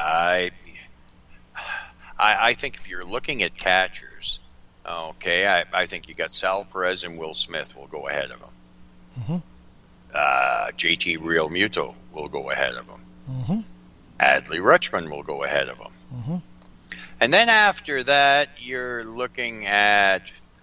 S2: I think if you're looking at catchers, I think you got Sal Perez and Will Smith will go ahead of him. Mm-hmm. JT Realmuto will go ahead of him. Mm-hmm. Adley Rutschman will go ahead of him. Mm-hmm. And then after that, you're looking at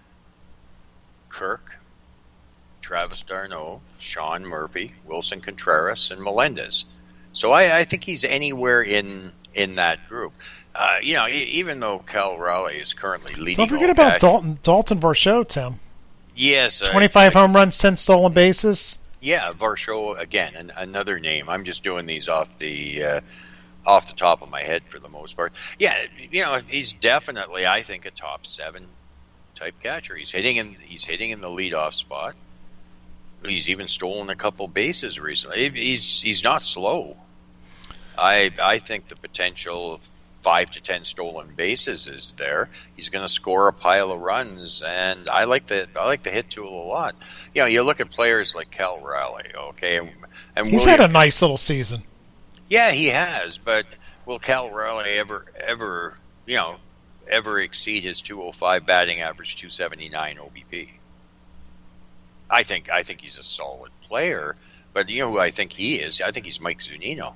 S2: Kirk, Travis d'Arnaud, Sean Murphy, Wilson Contreras, and Melendez. So I think he's anywhere in that group. Even though Cal Raleigh is currently leading.
S1: Don't forget about Dalton Varsho, Tim.
S2: Yes.
S1: 25 home runs, 10 stolen bases.
S2: Yeah, Varsho, again, another name. I'm just doing these off the top of my head for the most part. Yeah, he's definitely, I think, a top 7 type catcher. He's hitting in the leadoff spot. He's even stolen a couple bases recently. He's not slow. I think the potential of 5 to 10 stolen bases is there. He's going to score a pile of runs, and I like the hit tool a lot. You look at players like Cal Raleigh, and
S1: he's had a nice little season.
S2: Yeah, he has, but will Cal Raleigh ever exceed his 205 batting average, 279 OBP? I think he's a solid player, but you know who I think he is? I think he's Mike Zunino.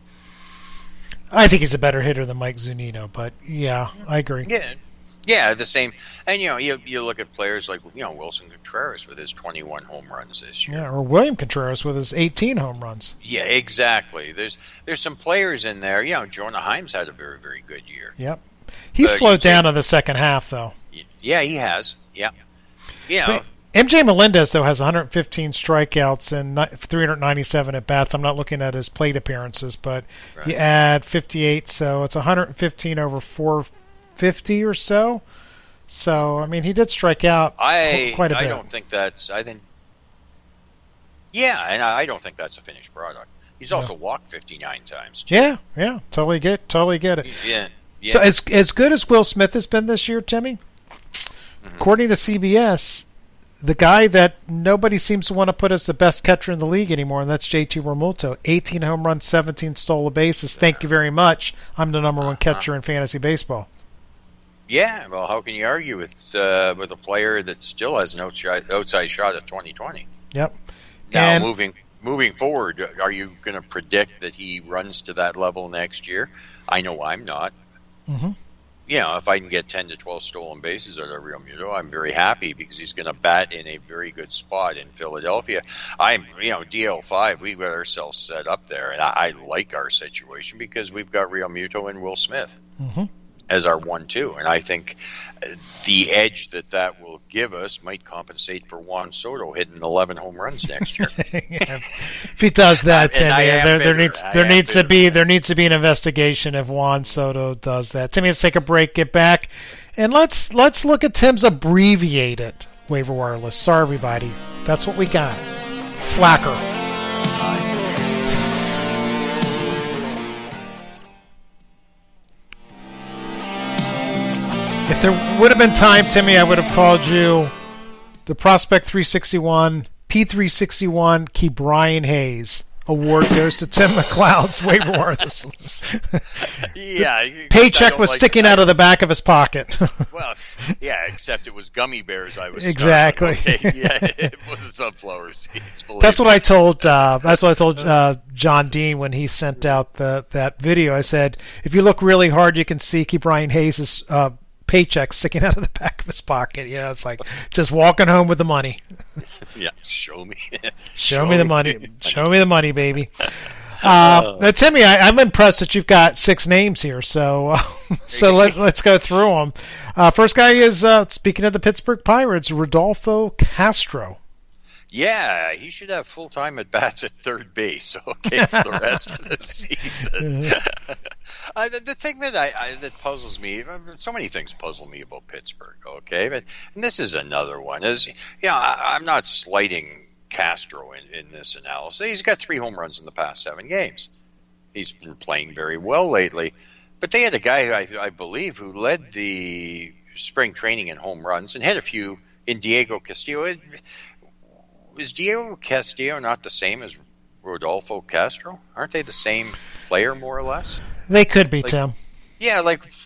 S1: I think he's a better hitter than Mike Zunino, but yeah, I agree.
S2: Yeah, the same. And you look at players like Wilson Contreras with his 21 home runs this year.
S1: Yeah, or William Contreras with his 18 home runs.
S2: Yeah, exactly. There's some players in there. Jonah Himes had a very, very good year.
S1: Yep. He slowed down in the second half, though.
S2: Yeah, he has. Yeah.
S1: MJ Melendez, though, has 115 strikeouts and 397 at-bats. I'm not looking at his plate appearances, but right. You add 58, so it's 115 over 450 or so. So, I mean, he did strike out quite a bit.
S2: I don't think that's... Yeah, and I don't think that's a finished product. He's also walked 59 times, too.
S1: Yeah. Totally get it.
S2: Yeah.
S1: So, as good as Will Smith has been this year, Timmy, according to CBS... the guy that nobody seems to want to put as the best catcher in the league anymore, and that's JT Realmuto. 18 home runs, 17 stolen bases. Thank you very much. I'm the number one catcher in fantasy baseball.
S2: Yeah, well, how can you argue with a player that still has an outside shot at 2020?
S1: Yep.
S2: Now moving moving forward, are you going to predict that he runs to that level next year? I know I'm not.
S1: Mm-hmm.
S2: If I can get 10 to 12 stolen bases out of Real Muto, I'm very happy because he's going to bat in a very good spot in Philadelphia. DL5, we got ourselves set up there, and I like our situation because we've got Real Muto and Will Smith as our 1-2, and I think the edge that will give us might compensate for Juan Soto hitting 11 home runs next year.
S1: If he does that, there needs to be an investigation if Juan Soto does that. Timmy, let's take a break, get back, and let's look at Tim's abbreviated waiver wire list. Sorry, everybody, that's what we got. Slacker. If there would have been time, Timmy, I would have called you the Prospect 361, P361, Key Brian Hayes. Award goes to Tim McLeod's waiver wire. Paycheck was sticking out of the back of his pocket.
S2: Well, yeah, except it was gummy bears. I was
S1: exactly.
S2: Okay. Yeah, it wasn't sunflower seeds.
S1: That's what I told. John Dean when he sent out that video. I said, if you look really hard, you can see Key Brian Hayes' paycheck sticking out of the back of his pocket. It's like just walking home with the money.
S2: Yeah, show me.
S1: Show me the money. Show me the money, baby. Now, Timmy, I'm impressed that you've got 6 names here. So let's go through them. First guy is speaking of the Pittsburgh Pirates, Rodolfo Castro.
S2: Yeah, he should have full-time at-bats at third base, okay, for the rest of the season. The thing that puzzles me, so many things puzzle me about Pittsburgh, okay, and this is another one, is, I'm not slighting Castro in this analysis. He's got 3 home runs in the past 7 games. He's been playing very well lately, but they had a guy, I believe, who led the spring training in home runs and hit a few in Diego Castillo. Is Diego Castillo not the same as Rodolfo Castro? Aren't they the same player, more or less?
S1: They could be, Tim.
S2: Yeah,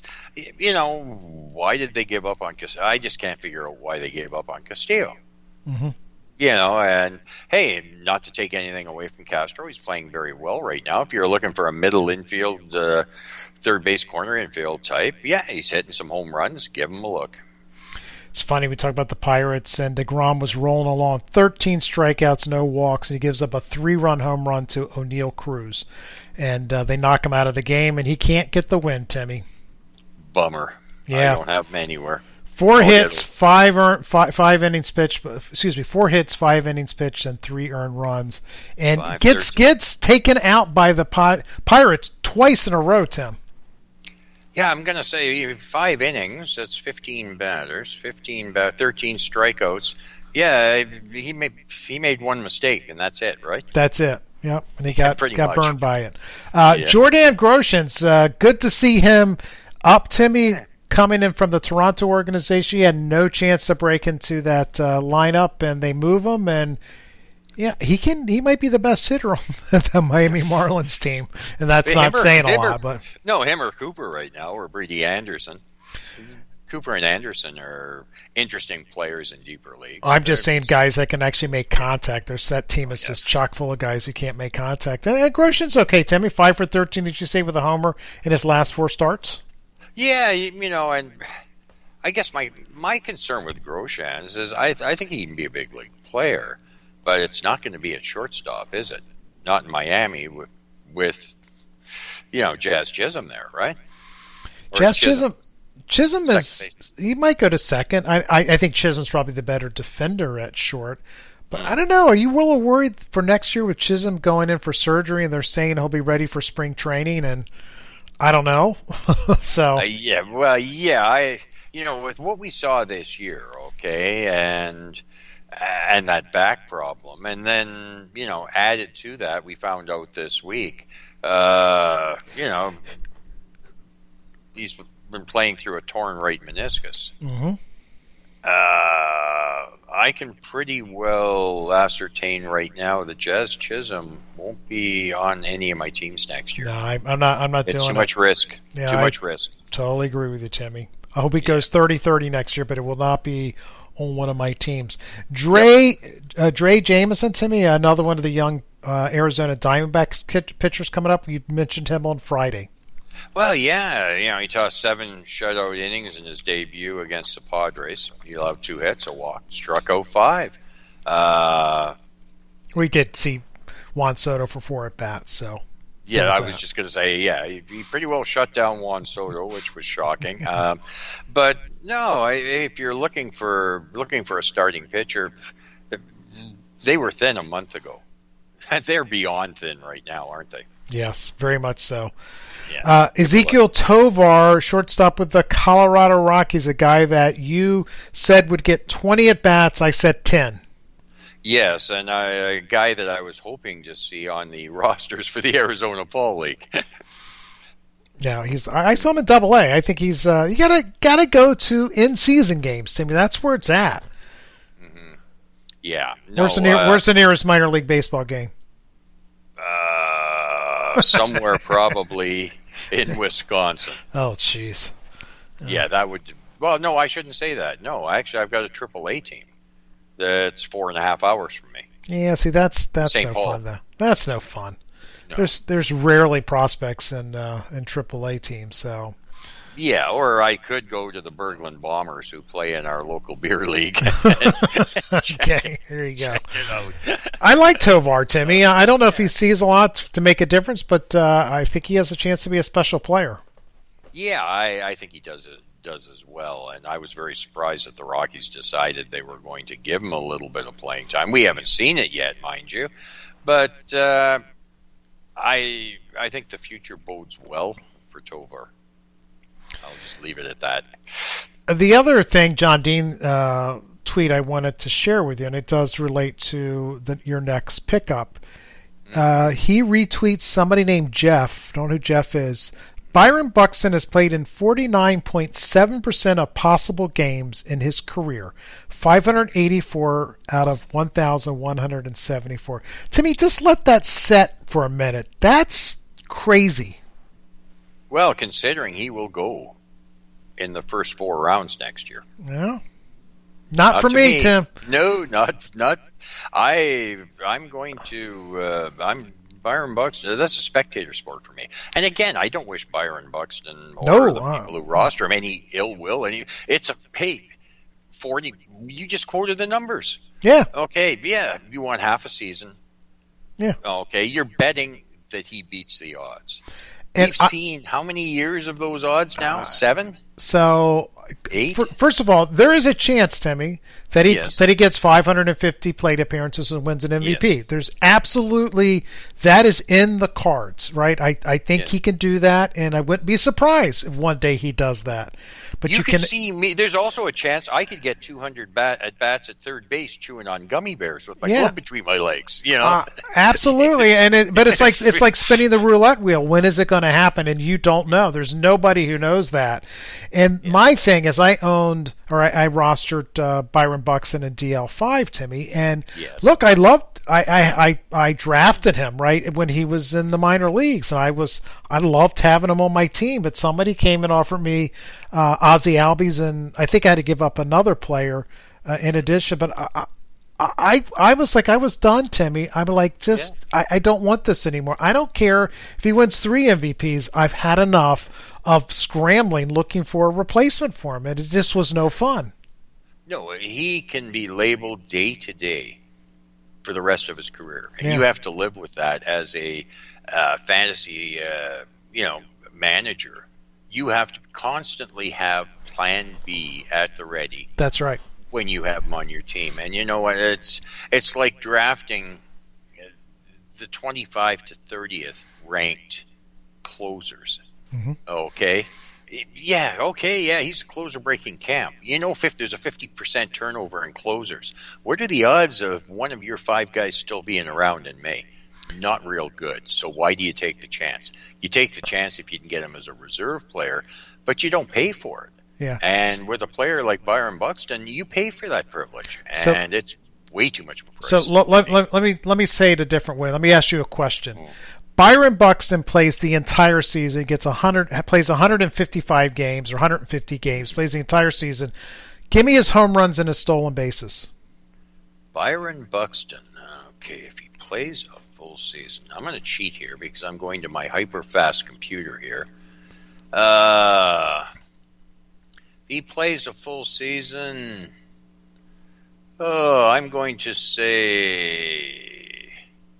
S2: why did they give up on Castillo? I just can't figure out why they gave up on Castillo.
S1: Mm-hmm.
S2: And hey, not to take anything away from Castro, he's playing very well right now. If you're looking for a middle infield, third base corner infield type, yeah, he's hitting some home runs. Give him a look.
S1: It's funny, we talk about the Pirates, and DeGrom was rolling along, 13 strikeouts, no walks, and he gives up a 3-run home run to O'Neill Cruz. And they knock him out of the game, and he can't get the win, Timmy.
S2: Bummer.
S1: Yeah.
S2: I don't have him anywhere.
S1: 4 hits, 5 innings pitched. 4 hits, 5 innings pitched, and 3 earned runs. And gets taken out by the Pirates twice in a row, Tim.
S2: Yeah, I'm going to say 5 innings. That's 15 batters, 13 strikeouts. Yeah, he made 1 mistake, and that's it, right?
S1: That's it. Yep, and he got burned by it.
S2: Yeah.
S1: Jordan Groshans, good to see him up, Timmy, coming in from the Toronto organization. He had no chance to break into that lineup, and they move him, and yeah, he might be the best hitter on the Miami Marlins team, and that's not saying a lot. But
S2: no, him or Cooper right now, or Brady Anderson. Cooper and Anderson are interesting players in deeper leagues.
S1: I'm just saying guys that can actually make contact. Their set team is just chock full of guys who can't make contact. And Grosjean's okay, Timmy. 5 for 13, did you say, with a homer in his last 4 starts?
S2: Yeah, and I guess my concern with Groshans is I think he can be a big league player. But it's not going to be at shortstop, is it? Not in Miami with Jazz Chisholm there, right?
S1: Jazz Chisholm is he might go to second. I think Chisholm's probably the better defender at short. But I don't know. Are you a little worried for next year with Chisholm going in for surgery and they're saying he'll be ready for spring training? And I don't know. So with what we saw this year, okay, and that back problem, and then added to that, we found out this week, he's been playing through a torn right meniscus. Mm-hmm.
S2: I can pretty well ascertain right now that Jazz Chisholm won't be on any of my teams next year.
S1: No, I'm not.
S2: It's too much risk.
S1: Yeah,
S2: too much risk.
S1: Totally agree with you, Timmy. I hope he goes 30-30 next year, but it will not be on one of my teams. Dre Jameson, Timmy, another one of the young Arizona Diamondbacks pitchers coming up. You mentioned him on Friday.
S2: Well, yeah, he tossed 7 shutout innings in his debut against the Padres. He allowed 2 hits, a walk, struck out 5.
S1: We did see Juan Soto for 4 at bats, so.
S2: Yeah, I was just going to say, he pretty well shut down Juan Soto, which was shocking. But no, if you're looking for a starting pitcher, they were thin a month ago. They're beyond thin right now, aren't they?
S1: Yes, very much so.
S2: Yeah.
S1: Ezequiel Tovar, shortstop with the Colorado Rockies, a guy that you said would get 20 at bats. I said 10.
S2: Yes, and a guy that I was hoping to see on the rosters for the Arizona Fall League.
S1: Yeah, I saw him in Double-A. I think he's you gotta go to in-season games, Timmy. That's where it's at.
S2: Mm-hmm. Yeah. No,
S1: where's the nearest minor league baseball game?
S2: Somewhere probably in Wisconsin.
S1: Oh, jeez.
S2: Yeah, that would. Well, no, I shouldn't say that. No, actually, I've got a Triple-A team that's 4.5 hours from me.
S1: Yeah, see, that's
S2: St.
S1: no
S2: Paul.
S1: fun though. That's no fun.
S2: No.
S1: There's rarely prospects in AAA teams, so.
S2: Yeah, or I could go to the Berglund Bombers who play in our local beer league.
S1: Okay, there you go. I like Tovar, Timmy. I don't know if he sees a lot to make a difference, but I think he has a chance to be a special player.
S2: Yeah, I think he does as well, and I was very surprised that the Rockies decided they were going to give him a little bit of playing time. We haven't seen it yet, mind you, but I think the future bodes well for Tovar. I'll just leave it at that.
S1: The other thing, John Dean tweet I wanted to share with you, and it does relate to your next pickup. He retweets somebody named Jeff. Don't know who Jeff is. Byron Buxton has played in 49.7% of possible games in his career, 584 out of 1,174. Timmy, just let that set for a minute. That's crazy.
S2: Well, considering he will go in the first 4 rounds next year.
S1: Yeah. Not for me, Tim.
S2: No, not. I'm going to. I'm Byron Buxton. That's a spectator sport for me. And again, I don't wish Byron Buxton or the people who roster him any ill will. It's 40. You just quoted the numbers.
S1: Yeah.
S2: Okay. Yeah. You want half a season.
S1: Yeah.
S2: Okay. You're betting that he beats the odds.
S1: And
S2: We've seen how many years of those odds now? 7?
S1: So,
S2: 8?
S1: First of all, there is a chance, Timmy, that he gets 550 plate appearances and wins an MVP.
S2: Yes.
S1: There's absolutely that is in the cards, right? I think he can do that, and I wouldn't be surprised if one day he does that. But
S2: you can see me. There's also a chance I could get 200 at bats at third base chewing on gummy bears with my glove between my legs. You know,
S1: absolutely. But it's like spinning the roulette wheel. When is it going to happen? And you don't know. There's nobody who knows that. And my thing is, I rostered Byron Buxton in DL5, Timmy. And look, I drafted him right when he was in the minor leagues, and I loved having him on my team. But somebody came and offered me Ozzie Albies, and I think I had to give up another player in addition. But I was like, I was done, Timmy. I'm like, I don't want this anymore. I don't care if he wins 3 MVPs. I've had enough of scrambling looking for a replacement for him, and it just was no fun.
S2: No, he can be labeled day to day for the rest of his career, and you have to live with that as a fantasy, manager. You have to constantly have Plan B at the ready.
S1: That's right.
S2: When you have him on your team, and you know what? It's like drafting the 25 to 30th ranked closers.
S1: Mm-hmm.
S2: Okay. Yeah, he's a closer breaking camp. You know, if there's a 50% turnover in closers, what are the odds of one of your 5 guys still being around in May? Not real good. So why do you take the chance? You take the chance if you can get him as a reserve player, but you don't pay for it.
S1: Yeah.
S2: And with a player like Byron Buxton, you pay for that privilege, and it's way too much of a price.
S1: So let me say it a different way. Let me ask you a question. Byron Buxton plays the entire season, plays 155 games or 150 games, plays the entire season. Give me his home runs and his stolen bases.
S2: Byron Buxton. Okay, if he plays a full season. I'm going to cheat here because I'm going to my hyper fast computer here. If he plays a full season, I'm going to say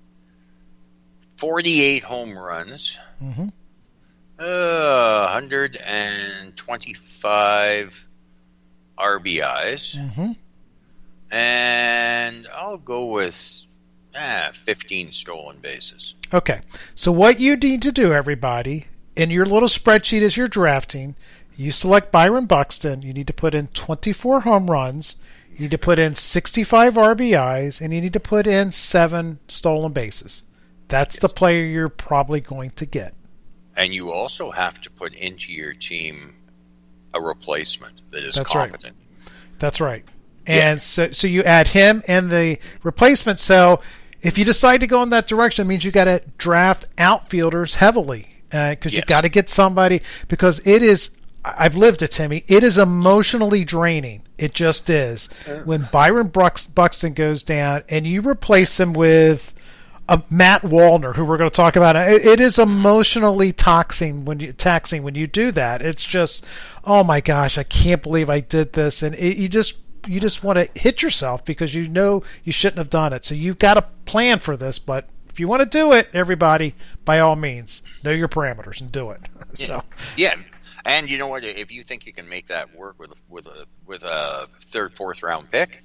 S2: 48 home runs, 125 RBIs, and I'll go with 15 stolen bases.
S1: Okay, so what you need to do, everybody, in your little spreadsheet as you're drafting, you select Byron Buxton. You need to put in 24 home runs. You need to put in 65 RBIs, and you need to put in 7 stolen bases. That's the player you're probably going to get.
S2: And you also have to put into your team a replacement that is competent.
S1: Right. That's right. And so you add him and the replacement. So if you decide to go in that direction, it means you got to draft outfielders heavily because you got to get somebody, because it is, I've lived it, Timmy, it is emotionally draining. It just is. When Byron Buxton goes down and you replace him with Matt Wallner, who we're going to talk about, it is emotionally taxing when you do that. It's just, oh my gosh, I can't believe I did this, and you just want to hit yourself because you know you shouldn't have done it. So you've got to plan for this, but if you want to do it, everybody, by all means, know your parameters and do it.
S2: Yeah. And you know what? If you think you can make that work with a third, fourth round pick,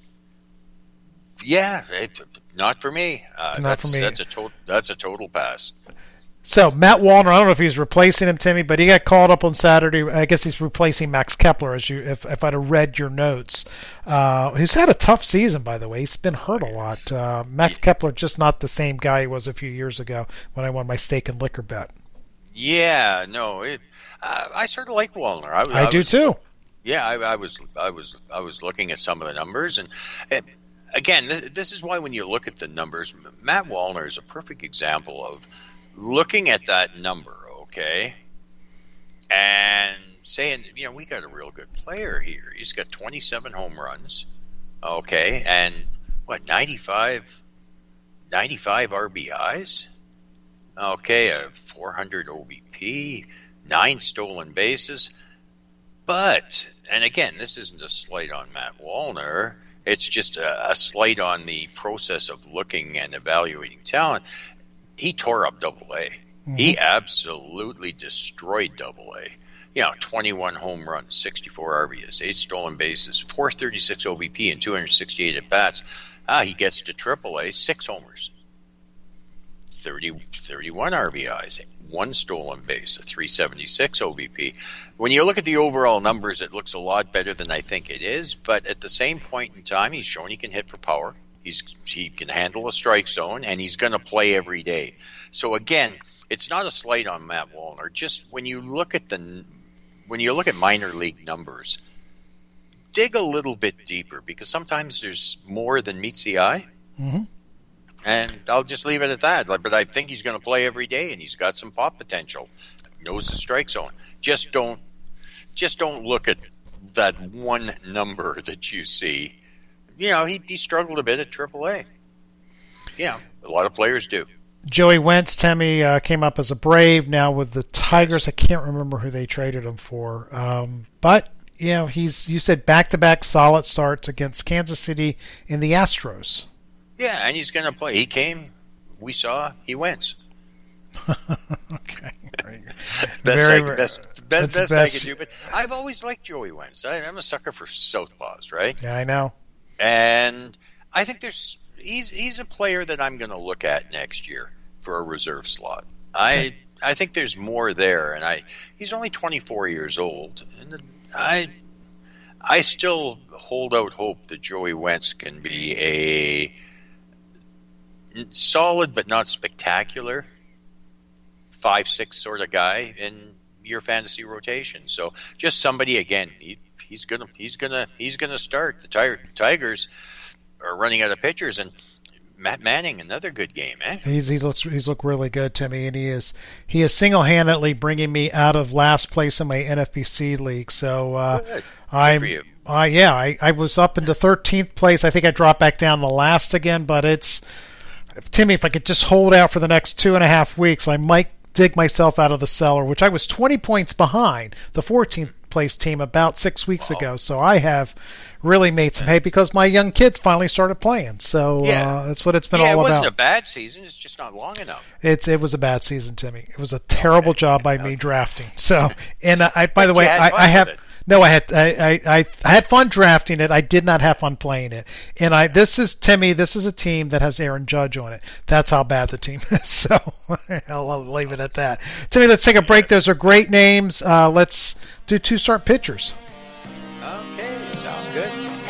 S2: not for me.
S1: Not for me.
S2: That's a total pass.
S1: So Matt Wallner, I don't know if he's replacing him, Timmy, but he got called up on Saturday. I guess he's replacing Max Kepler, if I'd have read your notes. He's had a tough season, by the way. He's been hurt a lot. Max Kepler just not the same guy he was a few years ago when I won my steak and liquor bet.
S2: Yeah, no, I sort of like Wallner.
S1: I do too.
S2: Yeah, I was looking at some of the numbers, and again, this is why when you look at the numbers, Matt Wallner is a perfect example of looking at that number, okay, and saying, we got a real good player here. He's got 27 home runs, okay, and 95 RBIs, okay, a 400 OBP, 9 stolen bases. But, and again, this isn't a slight on Matt Wallner. It's just a slight on the process of looking and evaluating talent. He tore up Double-A. Mm-hmm. He absolutely destroyed Double-A. 21 home runs, 64 RBIs, 8 stolen bases, 436 OBP, and 268 at-bats. He gets to Triple-A, 6 homers, 31 RBIs, 1 stolen base, a 376 OBP. When you look at the overall numbers, it looks a lot better than I think it is, but at the same point in time, he's shown he can hit for power. He can handle a strike zone, and he's going to play every day. So again, it's not a slight on Matt Wallner. Just when you look at minor league numbers, dig a little bit deeper, because sometimes there's more than meets the eye.
S1: Mm-hmm.
S2: And I'll just leave it at that. But I think he's going to play every day, and he's got some pop potential. Knows the strike zone. Just don't look at that one number that you see. He struggled a bit at AAA. Yeah, a lot of players do.
S1: Joey Wentz, Timmy, came up as a Brave, now with the Tigers. I can't remember who they traded him for. But, you said back-to-back solid starts against Kansas City and the Astros.
S2: Yeah, and he's going to play. He came, we saw, he wins.
S1: Okay.
S2: best I can do. But I've always liked Joey Wentz. I'm a sucker for southpaws, right?
S1: Yeah, I know.
S2: And I think he's a player that I'm going to look at next year for a reserve slot. I think there's more there, and he's only 24 years old, and I still hold out hope that Joey Wentz can be a solid but not spectacular 5-6 sort of guy in your fantasy rotation. So just somebody, again, he's gonna start. The Tigers are running out of pitchers, and Matt Manning, another good game, man.
S1: He's looked really good to me, and he is single-handedly bringing me out of last place in my NFBC league. So
S2: good for you.
S1: I was up into 13th place. I think I dropped back down to last again, but Timmy, if I could just hold out for the next 2.5 weeks, I might dig myself out of the cellar, which I was 20 points behind the 14th place team about 6 weeks ago. So I have really made some hay because my young kids finally started playing. So that's what it's been all about.
S2: It wasn't a bad season. It's just not long enough.
S1: It was a bad season, Timmy. It was a terrible job by me drafting. So, and by the way, I have. No, I had fun drafting it. I did not have fun playing it. And this is a team that has Aaron Judge on it. That's how bad the team is. So I'll leave it at that. Timmy, let's take a break. Those are great names. Let's do 2-start pitchers.
S2: Okay, sounds good.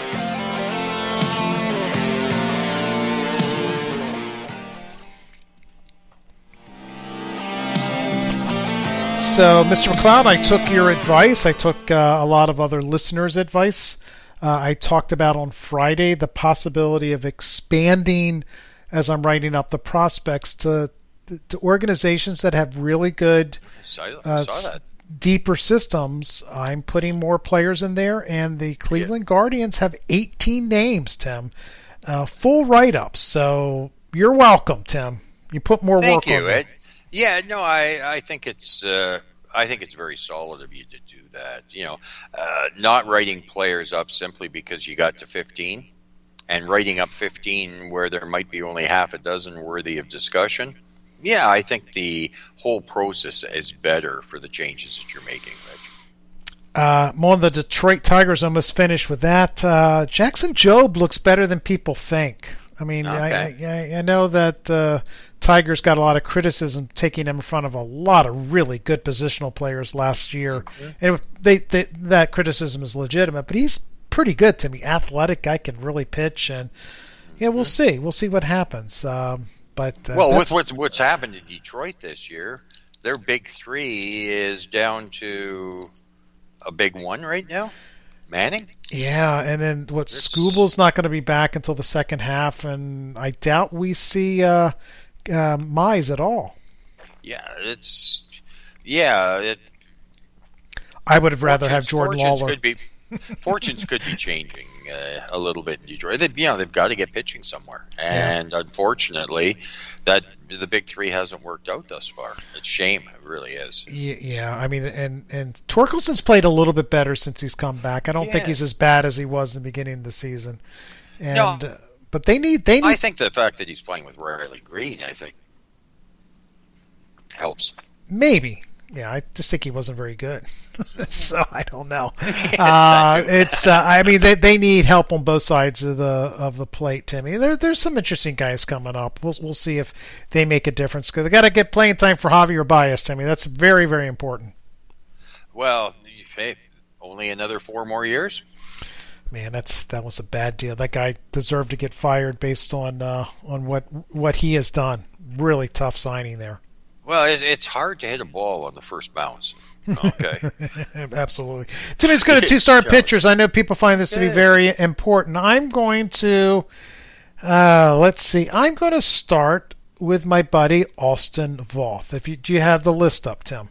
S1: So, Mr. McLeod, I took your advice. I took a lot of other listeners' advice. I talked about on Friday the possibility of expanding, as I'm writing up the prospects, to organizations that have really good, deeper systems. I'm putting more players in there, and the Cleveland Guardians have 18 names, Tim. Full write-ups. So, you're welcome, Tim. You put more work on it.
S2: Thank you, Ed. Yeah, no, I think it's very solid of you to do that. Not writing players up simply because you got to 15, and writing up 15 where there might be only half a dozen worthy of discussion. Yeah, I think the whole process is better for the changes that you're making, Rich.
S1: More on the Detroit Tigers. Almost finished with that. Jackson Jobe looks better than people think. I mean, okay. I know that Tigers got a lot of criticism taking him in front of a lot of really good positional players last year. And that criticism is legitimate, but he's pretty good to me. Athletic guy, can really pitch, and we'll see. We'll see what happens.
S2: With what's happened in Detroit this year, their big three is down to a big one right now. Manning?
S1: Yeah, and then Scooble's not going to be back until the second half, and I doubt we see Mize at all. I would have rather have Jordan Lawler.
S2: Fortunes could be changing a little bit in Detroit. They've got to get pitching somewhere, and unfortunately, that the big three hasn't worked out thus far. It's a shame, it really is.
S1: Yeah, I mean, and Torkelson's played a little bit better since he's come back. I don't think he's as bad as he was in the beginning of the season. And but they need.
S2: I think the fact that he's playing with Riley Green, I think, helps.
S1: Maybe. Yeah, I just think he wasn't very good. So I don't know. I mean, they need help on both sides of the plate, Timmy. There's some interesting guys coming up. We'll see if they make a difference, because they got to get playing time for Javier Baez, Timmy. That's very, very important.
S2: Well, hey, only another 4 more years.
S1: Man, that was a bad deal. That guy deserved to get fired based on what he has done. Really tough signing there.
S2: Well, it's hard to hit a ball on the first bounce. Okay.
S1: Absolutely. Timmy's going to 2-start pitchers. I know people find this to be very important. I'm going to, let's see. I'm going to start with my buddy Austin Voth. Do you have the list up, Tim?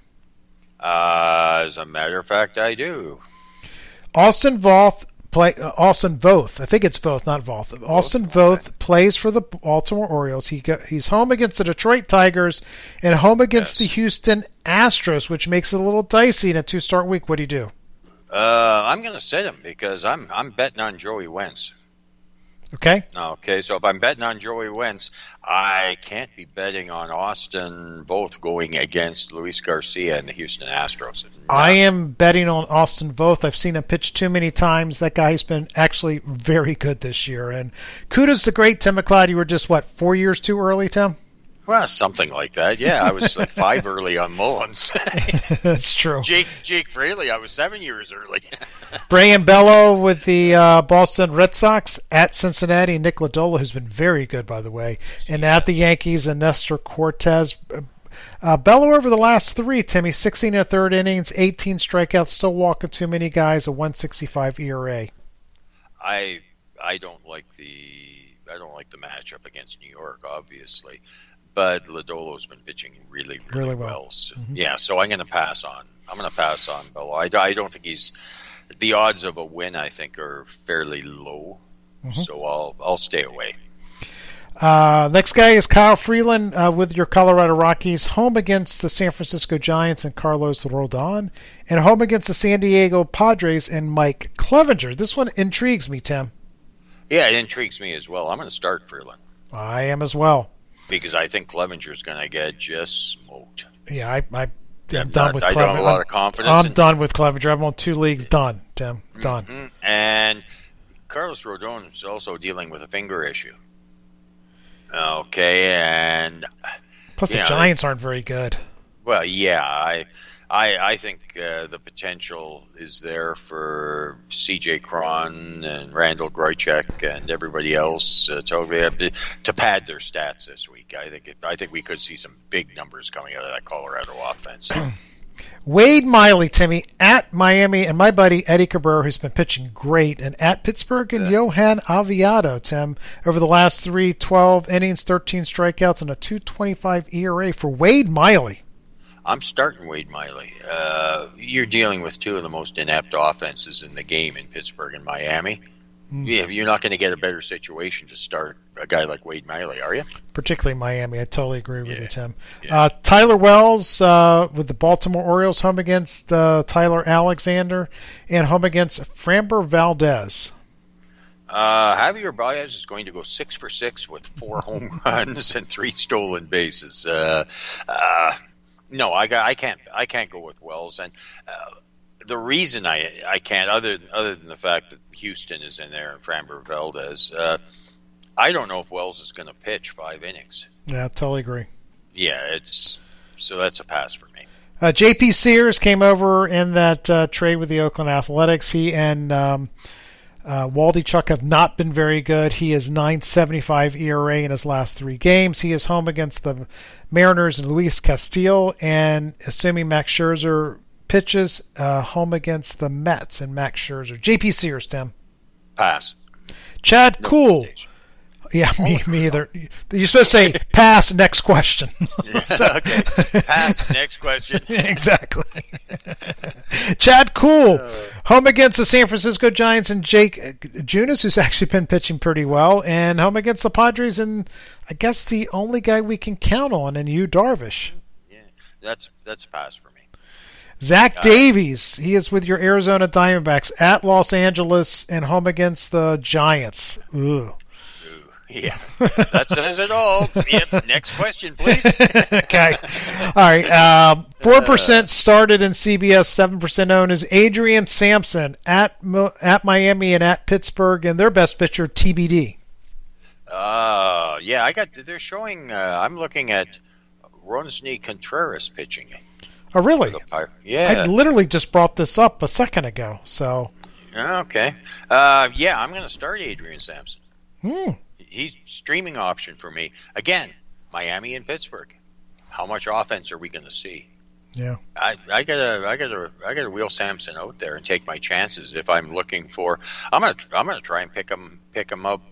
S2: As a matter of fact, I do.
S1: Austin Voth. Austin Voth. I think it's Voth, not Voth. Austin Voth plays for the Baltimore Orioles. He's home against the Detroit Tigers and home against the Houston Astros, which makes it a little dicey in a 2-start week. What do you do?
S2: I'm going to sit him because I'm betting on Joey Wentz.
S1: Okay.
S2: Okay, so if I'm betting on Joey Wentz, I can't be betting on Austin Voth going against Luis Garcia and the Houston Astros. No.
S1: I am betting on Austin Voth. I've seen him pitch too many times. That guy's been actually very good this year. And kudos to great Tim McLeod. You were just, 4 years too early, Tim?
S2: Well, something like that. Yeah, I was like 5 early on Mullins.
S1: That's true.
S2: Jake Fraley, I was 7 years early.
S1: Brayan Bello with the Boston Red Sox at Cincinnati. Nick Lodolo, who's been very good, by the way. And at the Yankees, and Nestor Cortez. Bello over the last 3, Timmy, 16 1/3 innings, 18 strikeouts, still walking too many guys, a 1.65 ERA.
S2: I don't like the matchup against New York, obviously. But Lodolo's been pitching really well. So, so I'm going to pass on. Bello. I don't think the odds of a win, I think, are fairly low. So I'll stay away.
S1: Next guy is Kyle Freeland with your Colorado Rockies, home against the San Francisco Giants and Carlos Rodon, and home against the San Diego Padres and Mike Clevenger. This one intrigues me, Tim.
S2: Yeah, it intrigues me as well. I'm going to start Freeland.
S1: I am as well.
S2: Because I think Clevenger's going to get just smoked.
S1: Yeah, I'm done with Clevenger.
S2: I don't have a lot of confidence.
S1: I'm done with Clevenger. I'm on 2 leagues. Done, Tim. Done.
S2: Mm-hmm. And Carlos Rodon is also dealing with a finger issue. Okay, and
S1: plus the Giants aren't very good.
S2: Well, yeah, I think the potential is there for C.J. Cron and Randall Grichuk and everybody else to pad their stats this week. I think we could see some big numbers coming out of that Colorado offense.
S1: Wade Miley, Timmy, at Miami, and my buddy Eddie Cabrera, who's been pitching great, and at Pittsburgh, and Johan Aviado, Tim, over the last 12 innings, 13 strikeouts, and a 2.25 ERA for Wade Miley.
S2: I'm starting Wade Miley. You're dealing with two of the most inept offenses in the game in Pittsburgh and Miami. Yeah, you're not going to get a better situation to start a guy like Wade Miley, are you?
S1: Particularly Miami. I totally agree with you, Tim. Yeah. Tyler Wells with the Baltimore Orioles, home against Tyler Alexander, and home against Framber Valdez.
S2: Javier Baez is going to go 6 for 6 with 4 home runs and 3 stolen bases. No, I can't go with Wells, and the reason I can't, other than the fact that Houston is in there and Framber Valdez, I don't know if Wells is going to pitch 5 innings.
S1: Yeah, I totally agree.
S2: Yeah, so that's a pass for me.
S1: J.P. Sears came over in that trade with the Oakland Athletics. He and Waldichuk have not been very good. He is 9.75 ERA in his last 3 games. He is home against the Mariners and Luis Castillo, and assuming Max Scherzer pitches, home against the Mets and Max Scherzer. J.P. Sears, Tim.
S2: Pass.
S1: Chad Kuhl. Yeah, me either. You're supposed to say pass, next question.
S2: Okay. Pass, next question.
S1: Exactly. Chad Kuhl, home against the San Francisco Giants and Jake Junis, who's actually been pitching pretty well, and home against the Padres, and I guess the only guy we can count on, and Yu Darvish.
S2: Yeah, that's a pass for me.
S1: Zach Davies, he is with your Arizona Diamondbacks at Los Angeles and home against the Giants. Ooh.
S2: Yeah, that says it all. Yep. Next question, please.
S1: Okay. All right. 4% started in CBS, 7% owned is Adrian Sampson at Miami and at Pittsburgh, and their best pitcher, TBD.
S2: Yeah, they're showing, I'm looking at Ronsny Contreras pitching.
S1: Oh, really?
S2: Yeah.
S1: I literally just brought this up a second ago, so.
S2: Okay. Yeah, I'm going to start Adrian Sampson. He's streaming option for me. Again, Miami and Pittsburgh. How much offense are we going to see?
S1: Yeah.
S2: I gotta wheel Sampson out there and take my chances if I'm looking for. I'm gonna try and pick him up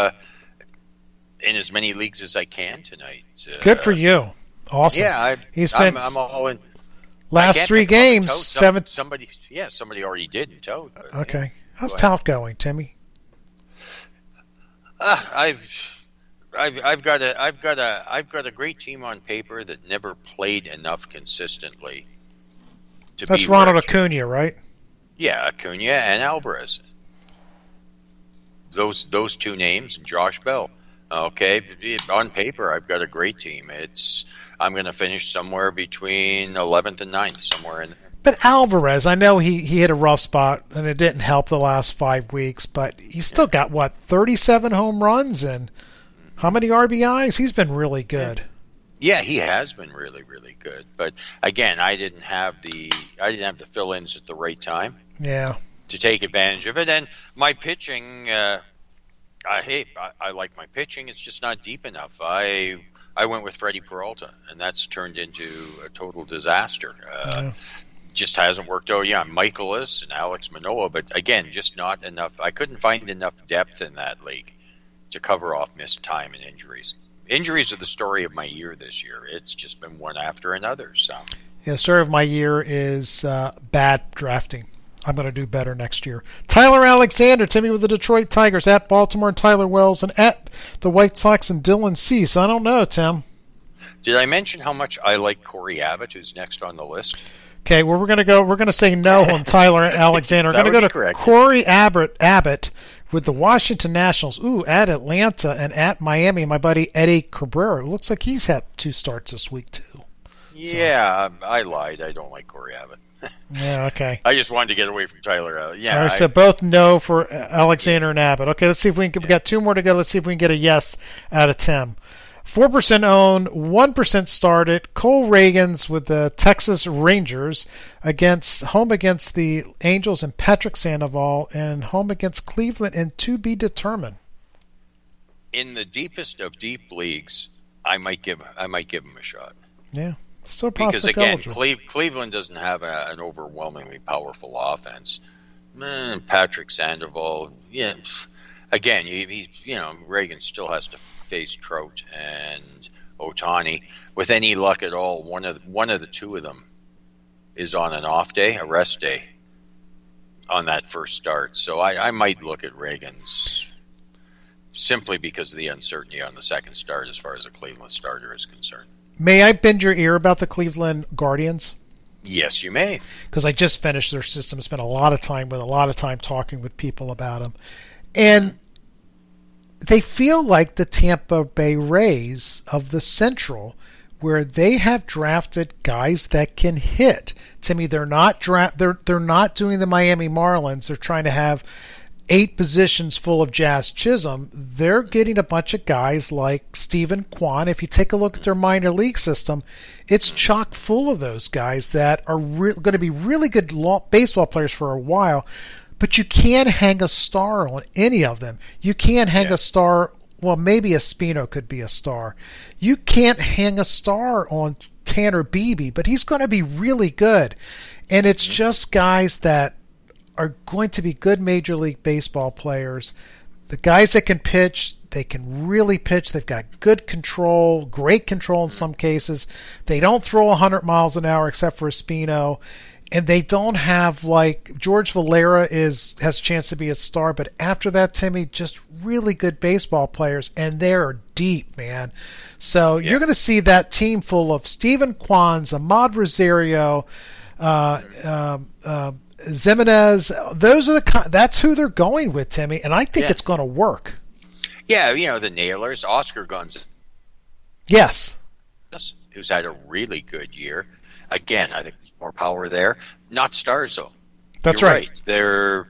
S2: in as many leagues as I can tonight.
S1: Good for you. Awesome.
S2: Yeah, I'm all in.
S1: Last 3 games, 7.
S2: Somebody already did in Toad.
S1: Okay.
S2: Yeah.
S1: How's Tout going, Timmy?
S2: I've got a great team on paper that never played enough consistently.
S1: That's Ronald Acuna, right?
S2: Yeah, Acuna and Alvarez. Those 2 names, and Josh Bell. Okay, on paper, I've got a great team. I'm going to finish somewhere between 11th and 9th, somewhere in there.
S1: But Alvarez, I know he hit a rough spot, and it didn't help the last 5 weeks, but he's still got, 37 home runs and how many RBIs? He's been really good.
S2: Yeah, he has been really, really good. But again, I didn't have the fill-ins at the right time.
S1: Yeah.
S2: To take advantage of it. And my pitching, I like my pitching. It's just not deep enough. I went with Freddie Peralta, and that's turned into a total disaster. Just hasn't worked out. Yeah, Michaelis and Alex Manoah, but again, just not enough. I couldn't find enough depth in that league to cover off missed time and injuries. Injuries are the story of my year this year. It's just been one after another. So,
S1: yeah, the story of my year is bad drafting. I'm going to do better next year. Tyler Alexander, Timmy with the Detroit Tigers, at Baltimore and Tyler Wells, and at the White Sox and Dylan Cease. I don't know, Tim.
S2: Did I mention how much I like Corey Abbott, who's next on the list?
S1: Okay, well, we're going to say no on Tyler Alexander. We're going to go to
S2: correct.
S1: Corey Abbott with the Washington Nationals. Ooh, at Atlanta and at Miami, my buddy Eddie Cabrera. It looks like he's had 2 starts this week, too.
S2: Yeah, so. I lied. I don't like Corey Abbott.
S1: Yeah, okay.
S2: I just wanted to get away from Tyler. Yeah.
S1: I said both no for Alexander and Abbott. Okay, let's see if we can. We got 2 more to go. Let's see if we can get a yes out of Tim. 4% owned, 1% started. Cole Reagans with the Texas Rangers home against the Angels and Patrick Sandoval, and home against Cleveland and to be determined.
S2: In the deepest of deep leagues, I might give him a shot.
S1: Yeah. Still
S2: because again, Cleveland doesn't have an overwhelmingly powerful offense. Patrick Sandoval, yeah. Again, Reagan still has to face Trout and Ohtani. With any luck at all, one of the 2 of them is on an off day, a rest day, on that first start. So I might look at Reagan's simply because of the uncertainty on the second start as far as a Cleveland starter is concerned.
S1: May I bend your ear about the Cleveland Guardians?
S2: Yes, you may.
S1: Because I just finished their system. Spent a lot of time talking with people about them. And they feel like the Tampa Bay Rays of the Central, where they have drafted guys that can hit. Timmy, they're not doing the Miami Marlins. They're trying to have 8 positions full of Jazz Chisholm. They're getting a bunch of guys like Stephen Kwan. If you take a look at their minor league system, it's chock full of those guys that are going to be really good baseball players for a while. But you can't hang a star on any of them. You can't hang a star. Well, maybe Espino could be a star. You can't hang a star on Tanner Beebe, but he's going to be really good. And it's just guys that are going to be good Major League Baseball players. The guys that can pitch, they can really pitch. They've got good control, great control in some cases. They don't throw 100 miles an hour except for Espino. And they don't have, like, George Valera has a chance to be a star, but after that, Timmy, just really good baseball players, and they're deep, man. So you're going to see that team full of Stephen Kwans, Ahmad Rosario, Zimenez. That's who they're going with, Timmy, and I think it's going to work.
S2: Yeah, the Nailers, Oscar Gonzalez.
S1: Yes.
S2: Who's had a really good year. Again, I think there's more power there. Not stars, though.
S1: That's
S2: You're
S1: right.
S2: They're,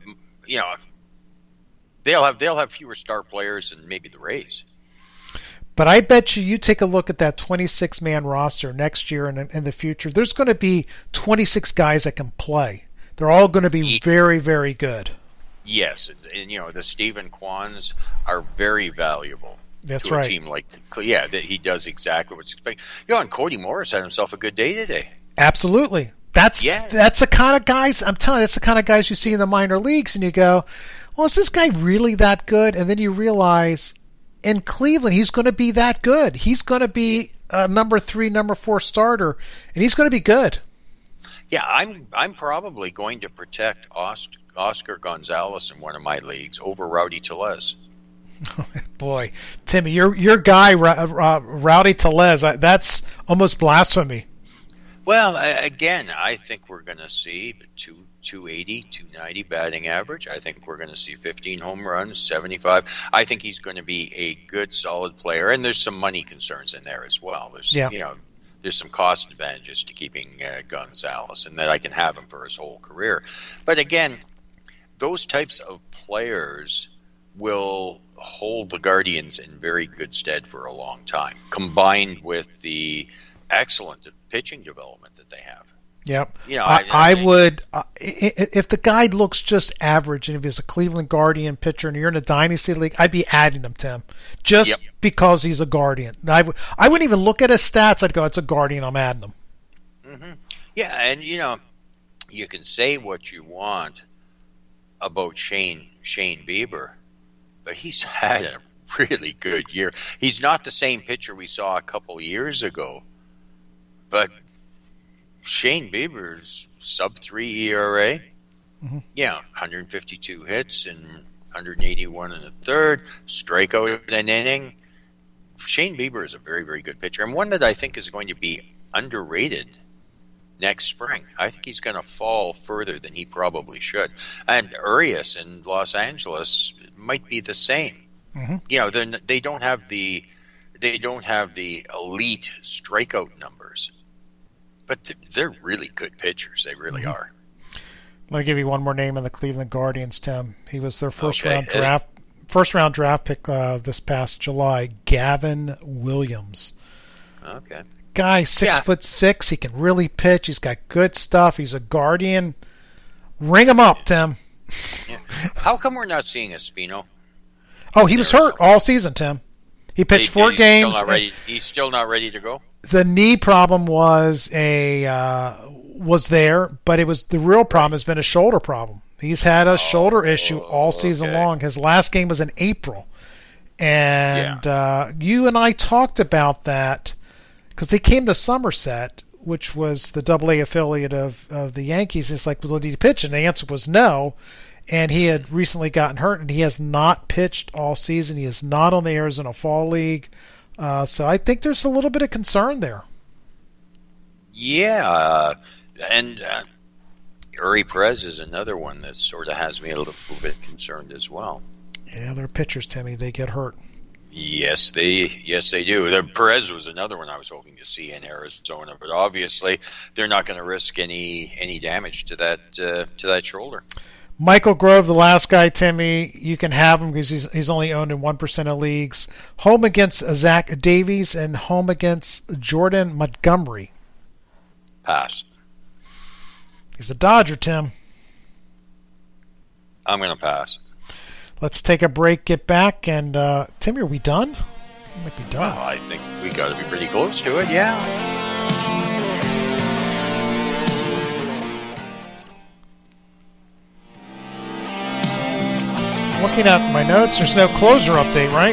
S2: they'll have fewer star players than maybe the Rays.
S1: But I bet you take a look at that 26-man roster next year and in the future, there's going to be 26 guys that can play. They're all going to be very, very good.
S2: Yes, and the Stephen Kwans are very valuable.
S1: That's
S2: to
S1: right.
S2: A team like that he does exactly what's expected. And Cody Morris had himself a good day today.
S1: Absolutely. That's the kind of guys, I'm telling you, that's the kind of guys you see in the minor leagues, and you go, well, is this guy really that good? And then you realize in Cleveland, he's going to be that good. He's going to be a number 3, number 4 starter, and he's going to be good.
S2: Yeah, I'm probably going to protect Oscar Gonzalez in one of my leagues over Rowdy Tellez.
S1: Boy, Timmy, your guy, Rowdy Tellez, that's almost blasphemy.
S2: Well, again, I think we're going to see 280, 290 batting average. I think we're going to see 15 home runs, 75. I think he's going to be a good, solid player, and there's some money concerns in there as well. There's some cost advantages to keeping Gonzalez, and that I can have him for his whole career. But again, those types of players will hold the Guardians in very good stead for a long time, combined with the excellent pitching development that they have.
S1: Yep. I would, if the guy looks just average, and if he's a Cleveland Guardian pitcher and you're in a dynasty league, I'd be adding him, Tim, just because he's a Guardian. I wouldn't even look at his stats. I'd go, it's a Guardian, I'm adding him.
S2: Mm-hmm. Yeah, and you can say what you want about Shane Bieber, but he's had a really good year. He's not the same pitcher we saw a couple of years ago, but Shane Bieber's sub-3 ERA, Yeah, 152 hits and 181 in the third, strikeout in an inning. Shane Bieber is a very, very good pitcher, and one that I think is going to be underrated next spring. I think he's going to fall further than he probably should. And Urias in Los Angeles might be the same. They don't have the elite strikeout numbers, but they're really good pitchers. They really are.
S1: Let me give you one more name in the Cleveland Guardians, Tim. He was their first round draft pick this past July. Gavin Williams.
S2: Okay.
S1: Guy 6'6". He can really pitch. He's got good stuff. He's a Guardian. Ring him up, Tim.
S2: Yeah. How come we're not seeing Espino?
S1: Oh, he was hurt all season, Tim. He pitched 4 games.
S2: He's still not ready to go?
S1: The knee problem was there, but it was the real problem has been a shoulder problem. He's had a shoulder issue all season long. His last game was in April. And you and I talked about that because they came to Somerset, which was the AA affiliate of the Yankees. It's like, well, did he pitch? And the answer was no. And he had recently gotten hurt, and he has not pitched all season. He is not on the Arizona Fall League. So I think there's a little bit of concern there.
S2: Yeah, and Uri Perez is another one that sort of has me a little bit concerned as well.
S1: Yeah, they're pitchers, Timmy. They get hurt.
S2: Yes, they do. The Perez was another one I was hoping to see in Arizona, but obviously they're not going to risk any damage to that shoulder.
S1: Michael Grove, the last guy, Timmy, you can have him because he's only owned in 1% of leagues. Home against Zach Davies and home against Jordan Montgomery.
S2: Pass.
S1: He's a Dodger, Tim.
S2: I'm going to pass.
S1: Let's take a break, get back, and Timmy, are we done? We might be done.
S2: Well, I think we got to be pretty close to it, yeah.
S1: Looking at my notes, there's no closer update, right?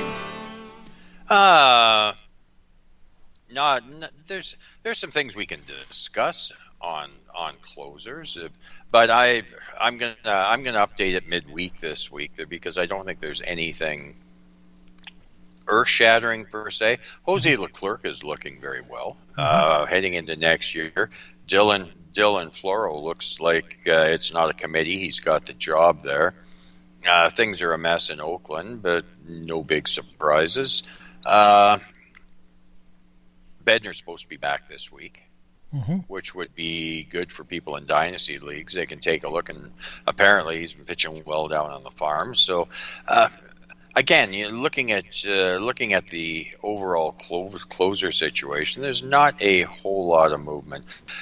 S2: No. There's some things we can discuss on closers, but I'm gonna update it midweek this week because I don't think there's anything earth-shattering per se. Jose Leclerc is looking very well heading into next year. Dylan Floro looks like it's not a committee; he's got the job there. Things are a mess in Oakland, but no big surprises. Bednar's supposed to be back this week, which would be good for people in dynasty leagues. They can take a look, and apparently he's been pitching well down on the farm. So, again, looking at the overall closer situation, there's not a whole lot of movement.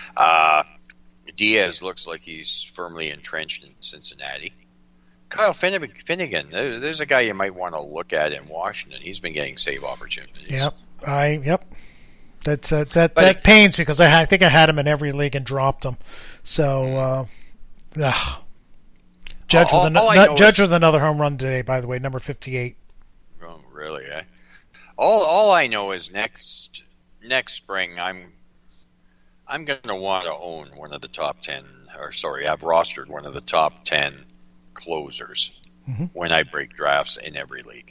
S2: Diaz looks like he's firmly entrenched in Cincinnati. Kyle Finnegan, there's a guy you might want to look at in Washington. He's been getting save opportunities.
S1: Yep. That pains me because I think I had him in every league and dropped him. So, Judge with another home run today, by the way, number 58.
S2: Oh, really? Eh? All I know is next spring I'm going to want to own one of the top 10, I've rostered one of the top 10 closers when I break drafts in every league.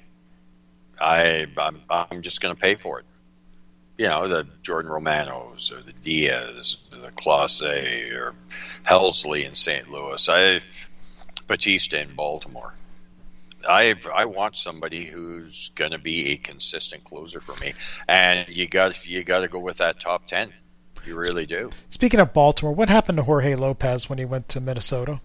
S2: I'm just going to pay for it. The Jordan Romanos or the Diaz, or the Clase, or Helsley in St. Louis. Batista in Baltimore. I want somebody who's going to be a consistent closer for me, and you got to go with that top 10. You really do.
S1: Speaking of Baltimore, what happened to Jorge Lopez when he went to Minnesota?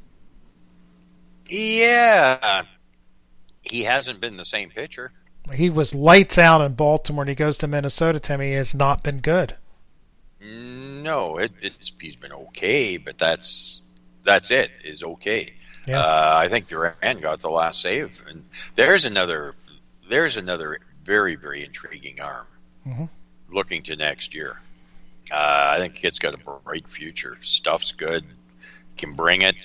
S2: Yeah, he hasn't been the same pitcher.
S1: He was lights out in Baltimore, and he goes to Minnesota. Timmy has not been good.
S2: No, he's been okay, but that's it. Is okay.
S1: Yeah.
S2: I think Duran got the last save, and there's another very, very intriguing arm looking to next year. I think it's got a bright future. Stuff's good, can bring it.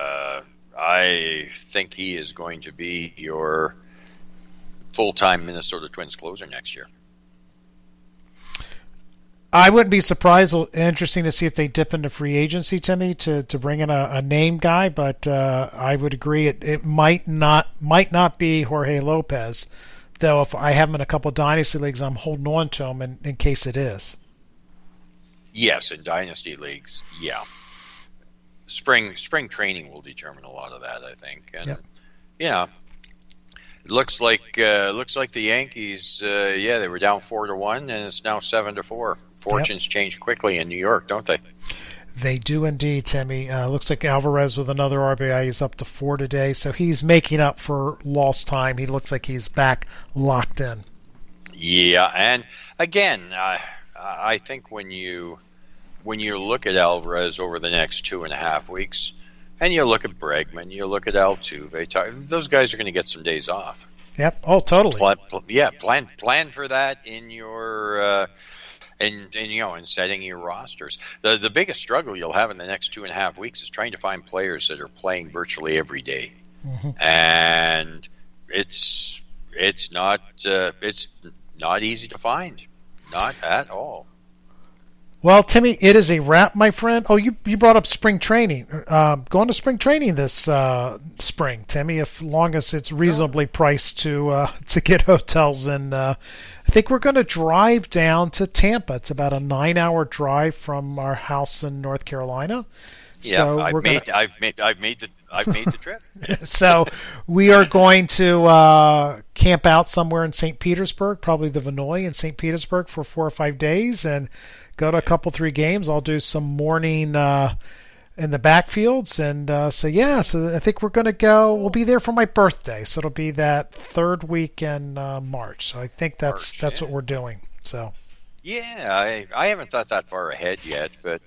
S2: I think he is going to be your full-time Minnesota Twins closer next year.
S1: I wouldn't be surprised. Interesting to see if they dip into free agency, Timmy, to bring in a name guy. But I would agree it might not be Jorge Lopez, though. If I have him in a couple of dynasty leagues, I'm holding on to him in case it is.
S2: Yes, in dynasty leagues, yeah. Spring training will determine a lot of that, I think. And yeah, it looks like the Yankees. They were down 4-1, and it's now 7-4. Fortunes change quickly in New York, don't they?
S1: They do indeed, Timmy. Looks like Alvarez with another RBI is up to 4 today, so he's making up for lost time. He looks like he's back locked in.
S2: Yeah, and again, I think when you look at Alvarez over the next 2.5 weeks, and you look at Bregman, you look at Altuve, those guys are going to get some days off.
S1: Yep. Oh, totally.
S2: Plan for that in your in setting your rosters. The biggest struggle you'll have in the next 2.5 weeks is trying to find players that are playing virtually every day, and it's not easy to find, not at all.
S1: Well, Timmy, it is a wrap, my friend. Oh, you brought up spring training. Going to spring training this spring, Timmy, as long as it's reasonably priced to get hotels in. I think we're going to drive down to Tampa. It's about a 9-hour drive from our house in North Carolina.
S2: Yeah,
S1: so
S2: I've made the trip.
S1: So we are going to camp out somewhere in St. Petersburg, probably the Vinoy in St. Petersburg for 4 or 5 days, and go to a couple, 3 games. I'll do some morning in the backfields, and so I think we're going to go. We'll be there for my birthday, so it'll be that 3rd week in March. So I think that's what we're doing. So
S2: yeah, I haven't thought that far ahead yet, but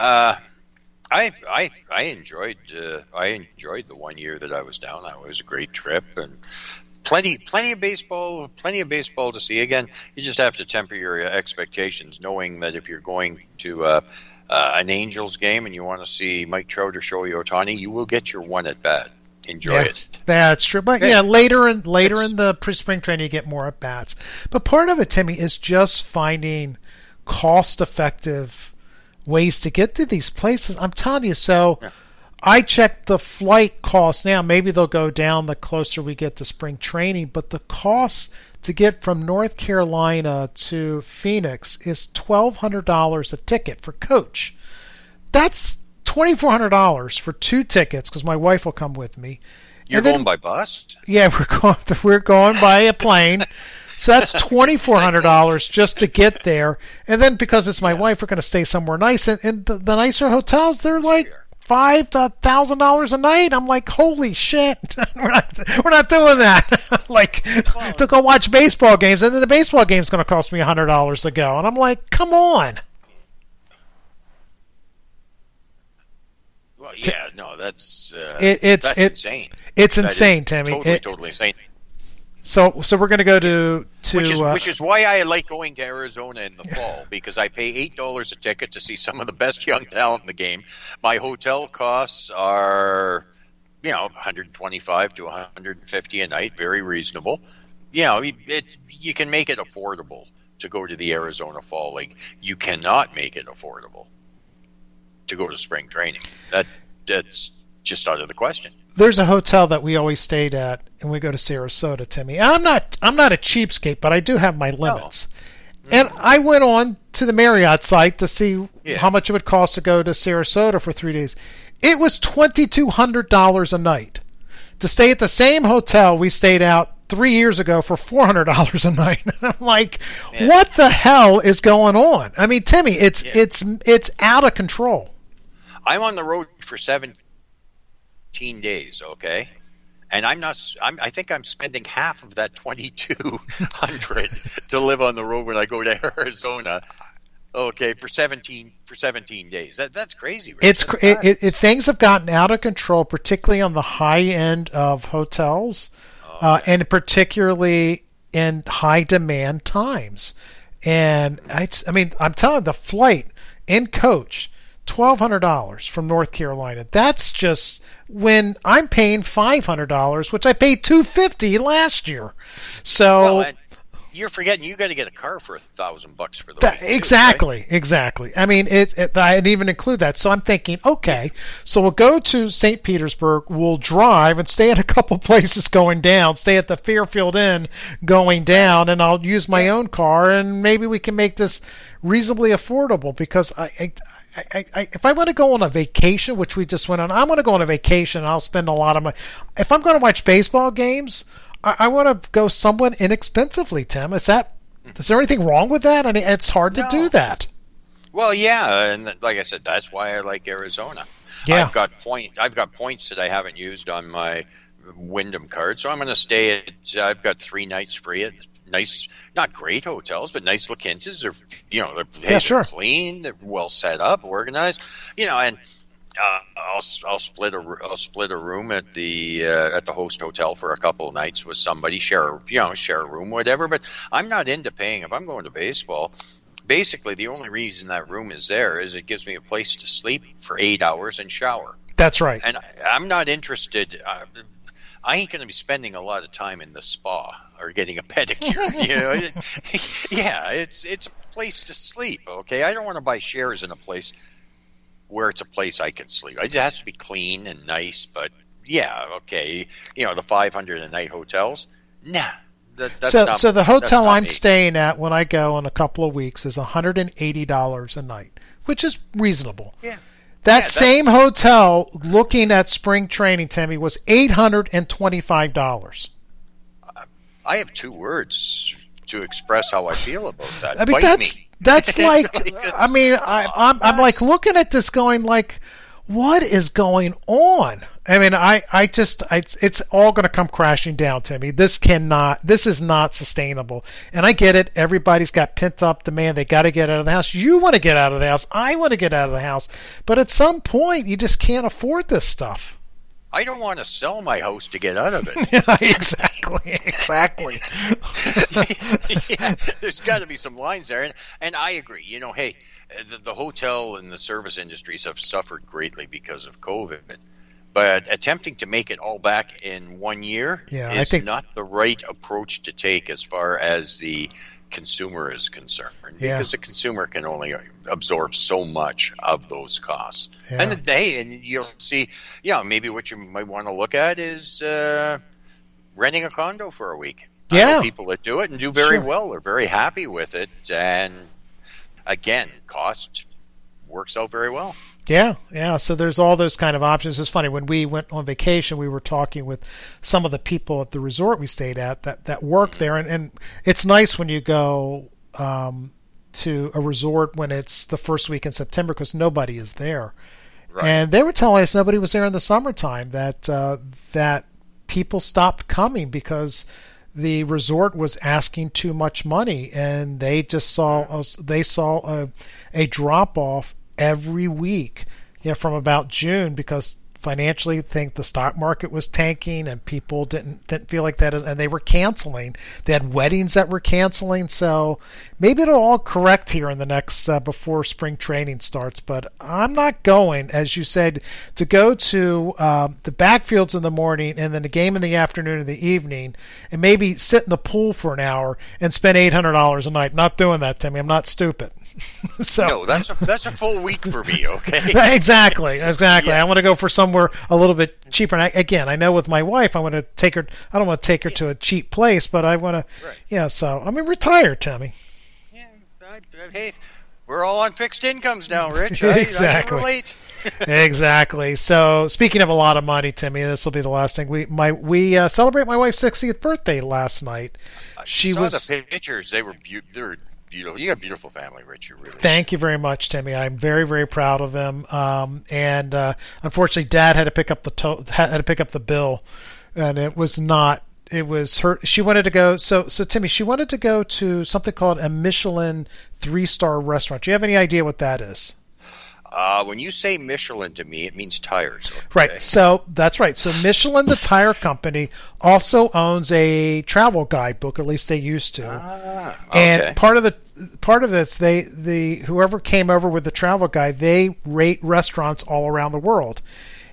S2: I enjoyed the 1 year that I was down. That was a great trip, and plenty of baseball to see. Again, you just have to temper your expectations, knowing that if you're going to an Angels game and you want to see Mike Trout or Shohei Ohtani, you will get your one at bat. Enjoy it.
S1: That's true. But later in the pre-spring training, you get more at bats. But part of it, Timmy, is just finding cost-effective ways to get to these places. I'm telling you. So I checked the flight costs now. Maybe they'll go down the closer we get to spring training, but the cost to get from North Carolina to Phoenix is $1,200 a ticket for coach. That's $2,400 for 2 tickets because my wife will come with me.
S2: You're going by bus?
S1: Yeah, we're going by a plane. So that's $2,400 just to get there. And then because it's my wife, we're going to stay somewhere nice. And the nicer hotels, they're like $5,000 to $1,000 a night. I'm like, holy shit, we're not doing that. Like, to go watch baseball games, and then the baseball game's going to cost me $100 to go, and I'm like, come on.
S2: Well, yeah, no, that's
S1: insane. It's insane, Timmy.
S2: Totally insane.
S1: So we're going to go to
S2: which is why I like going to Arizona in the fall, because I pay $8 a ticket to see some of the best young talent in the game. My hotel costs are, $125 to $150 a night, very reasonable. You can make it affordable to go to the Arizona Fall League. You cannot make it affordable to go to spring training. That's just out of the question.
S1: There's a hotel that we always stayed at, and we go to Sarasota, Timmy. I'm not a cheapskate, but I do have my limits. No. And I went on to the Marriott site to see how much it would cost to go to Sarasota for 3 days. It was $2,200 a night to stay at the same hotel we stayed out 3 years ago for $400 a night. I'm like, what the hell is going on? I mean, Timmy, it's out of control.
S2: I'm on the road for 17 days, okay? And I think I'm spending half of that $2,200 to live on the road when I go to Arizona. Okay, for 17 days. That's crazy. Rich.
S1: Things have gotten out of control, particularly on the high end of hotels, and particularly in high demand times. And I'm telling you, the flight in coach, $1,200 from North Carolina. That's just when I'm paying $500, which I paid $250 last year. So
S2: you're forgetting you got to get a car for $1,000 for the week.
S1: Exactly,
S2: too, right?
S1: exactly. I mean, I didn't even include that. So I'm thinking, okay, so we'll go to St. Petersburg, we'll drive and stay at a couple places going down, stay at the Fairfield Inn going down, and I'll use my own car, and maybe we can make this reasonably affordable, because if I want to go on a vacation, which we just went on, I want to go on a vacation and I'll spend a lot of money. If I'm going to watch baseball games, I want to go somewhat inexpensively, Tim. Is there anything wrong with that? I mean, it's hard to do that.
S2: Well, yeah, and like I said, that's why I like Arizona.
S1: Yeah.
S2: I've got points that I haven't used on my Wyndham card, so I'm going to stay at. I've got 3 nights free at nice, not great hotels, but nice La Quintas. They're clean, they're well set up, organized, and. I'll split a room at the host hotel for a couple of nights with somebody, share a room, whatever. But I'm not into paying if I'm going to baseball. Basically, the only reason that room is there is it gives me a place to sleep for 8 hours and shower.
S1: That's right.
S2: And I'm not interested. I ain't going to be spending a lot of time in the spa or getting a pedicure. It's a place to sleep. Okay, I don't want to buy shares in a place where it's a place I can sleep. It has to be clean and nice, but yeah, okay. The $500 a night hotels, nah.
S1: So the hotel I'm staying at when I go in a couple of weeks is $180 a night, which is reasonable.
S2: Yeah.
S1: That same hotel, looking at spring training, Timmy, was $825.
S2: I have 2 words to express how I feel about that.
S1: I mean,
S2: Bite me.
S1: That's like, I mean, I'm like looking at this going like, what is going on? I mean, it's all going to come crashing down, Timmy. This is not sustainable. And I get it. Everybody's got pent up demand. They got to get out of the house. You want to get out of the house. I want to get out of the house. But at some point, you just can't afford this stuff.
S2: I don't want to sell my house to get out of it.
S1: Yeah, exactly.
S2: Yeah, there's got to be some lines there, and I agree. Hey, the hotel and the service industries have suffered greatly because of COVID, but attempting to make it all back in 1 year is not the right approach to take as far as the consumer is concerned, because the consumer can only absorb so much of those costs. Yeah. And you'll see, maybe what you might want to look at is renting a condo for a week. I know people that do it and do very well. They're very happy with it, and again, cost works out very well.
S1: Yeah. So there's all those kind of options. It's funny, when we went on vacation, we were talking with some of the people at the resort we stayed at that work there, and it's nice when you go to a resort when it's the first week in September, because nobody is there. Right. And they were telling us nobody was there in the summertime, that people stopped coming because the resort was asking too much money, and they just saw a drop off every week, from about June, because financially I think the stock market was tanking and people didn't feel like that, and they were canceling. They had weddings that were canceling, so maybe it'll all correct here in the next before spring training starts. But I'm not going, as you said, to go to the backfields in the morning and then the game in the afternoon and the evening, and maybe sit in the pool for an hour and spend $800 a night. Not doing that, Timmy. I'm not stupid. So
S2: no, that's a full week for me. Okay.
S1: Exactly.
S2: Yeah.
S1: I want to go for somewhere a little bit cheaper. And I know with my wife, I want to take her. I don't want to take her to a cheap place, but I want to. Right. Yeah. So I mean, retire, Timmy.
S2: Yeah. Hey, we're all on fixed incomes now, Rich.
S1: Exactly.
S2: I relate.
S1: Exactly. So speaking of a lot of money, Timmy, this will be the last thing. We celebrate my wife's 60th birthday last night.
S2: She saw the pictures. They were beautiful. You got a beautiful family, Rich. You really.
S1: Thank you very much, Timmy. I'm very, very proud of them. And unfortunately, Dad had to pick up the bill, and it was not. It was her. She wanted to go. So Timmy, she wanted to go to something called a Michelin 3-star restaurant. Do you have any idea what that is?
S2: When you say Michelin to me, it means tires. Okay?
S1: Right. So that's right. So Michelin, the tire company, also owns a travel guidebook. At least they used to.
S2: Okay.
S1: And part of this, whoever came over with the travel guide, they rate restaurants all around the world.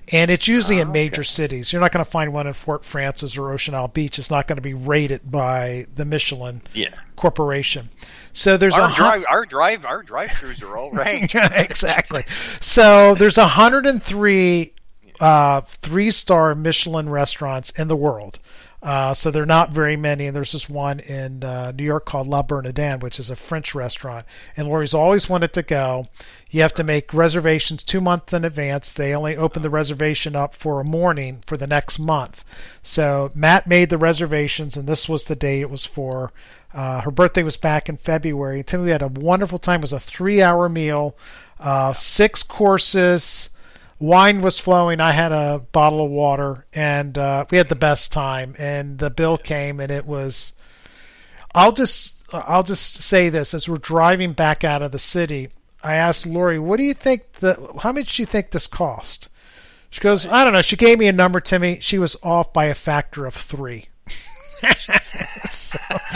S1: And it's usually in
S2: okay.
S1: major cities. You're not going to find one in Fort Francis or Ocean Isle Beach. It's not going to be rated by the Michelin Corporation. So there's
S2: our drive-throughs are all ranked.
S1: Exactly. So there's 103 3-star Michelin restaurants in the world. So there are not very many, and there's this one in New York called La Bernardin, which is a French restaurant. And Lori's always wanted to go. You have to make reservations 2 months in advance. They only open the reservation up for a morning for the next month. So Matt made the reservations, and this was the day it was for. Her birthday was back in February. And we had a wonderful time. It was a 3-hour meal, 6 courses. Wine was flowing. I had a bottle of water, and we had the best time. And the bill came, and it was. I'll just say this: as we're driving back out of the city, I asked Lori, "What do you think? How much do you think this cost?" She goes, "I don't know." She gave me a number, Timmy. She was off by a factor of 3. So.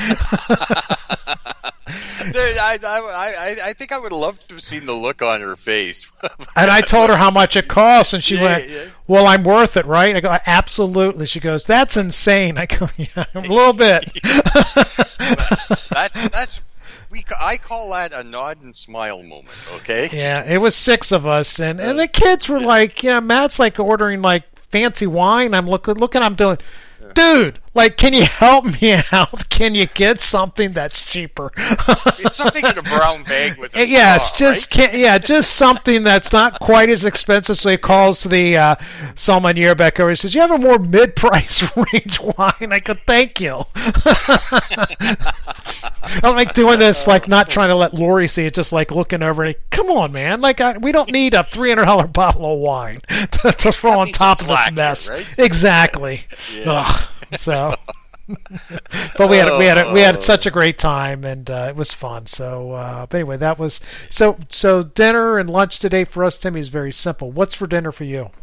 S2: I think I would love to have seen the look on her face.
S1: And I told her how much it costs, and she went, "Well, I'm worth it, right?" I go, "Absolutely." She goes, "That's insane." I go, "Yeah, a little bit."
S2: I call that a nod and smile moment. Okay.
S1: Yeah, it was 6 of us, and the kids were like, Matt's like ordering like fancy wine. I'm looking, I'm doing. Dude, like, can you help me out? Can you get something that's cheaper?
S2: It's something in a brown bag with a
S1: just something that's not quite as expensive. So he calls the sommelier back over. He says, "You have a more mid-price range wine?" I go, "Thank you." I'm like doing this, like not trying to let Lori see it, just like looking over and come on, man. Like we don't need a $300 bottle of wine to throw on top of this mess.
S2: Right?
S1: Exactly. Yeah. So, but we had such a great time, and it was fun. So, but anyway, that was so dinner and lunch today for us, Timmy, is very simple. What's for dinner for you?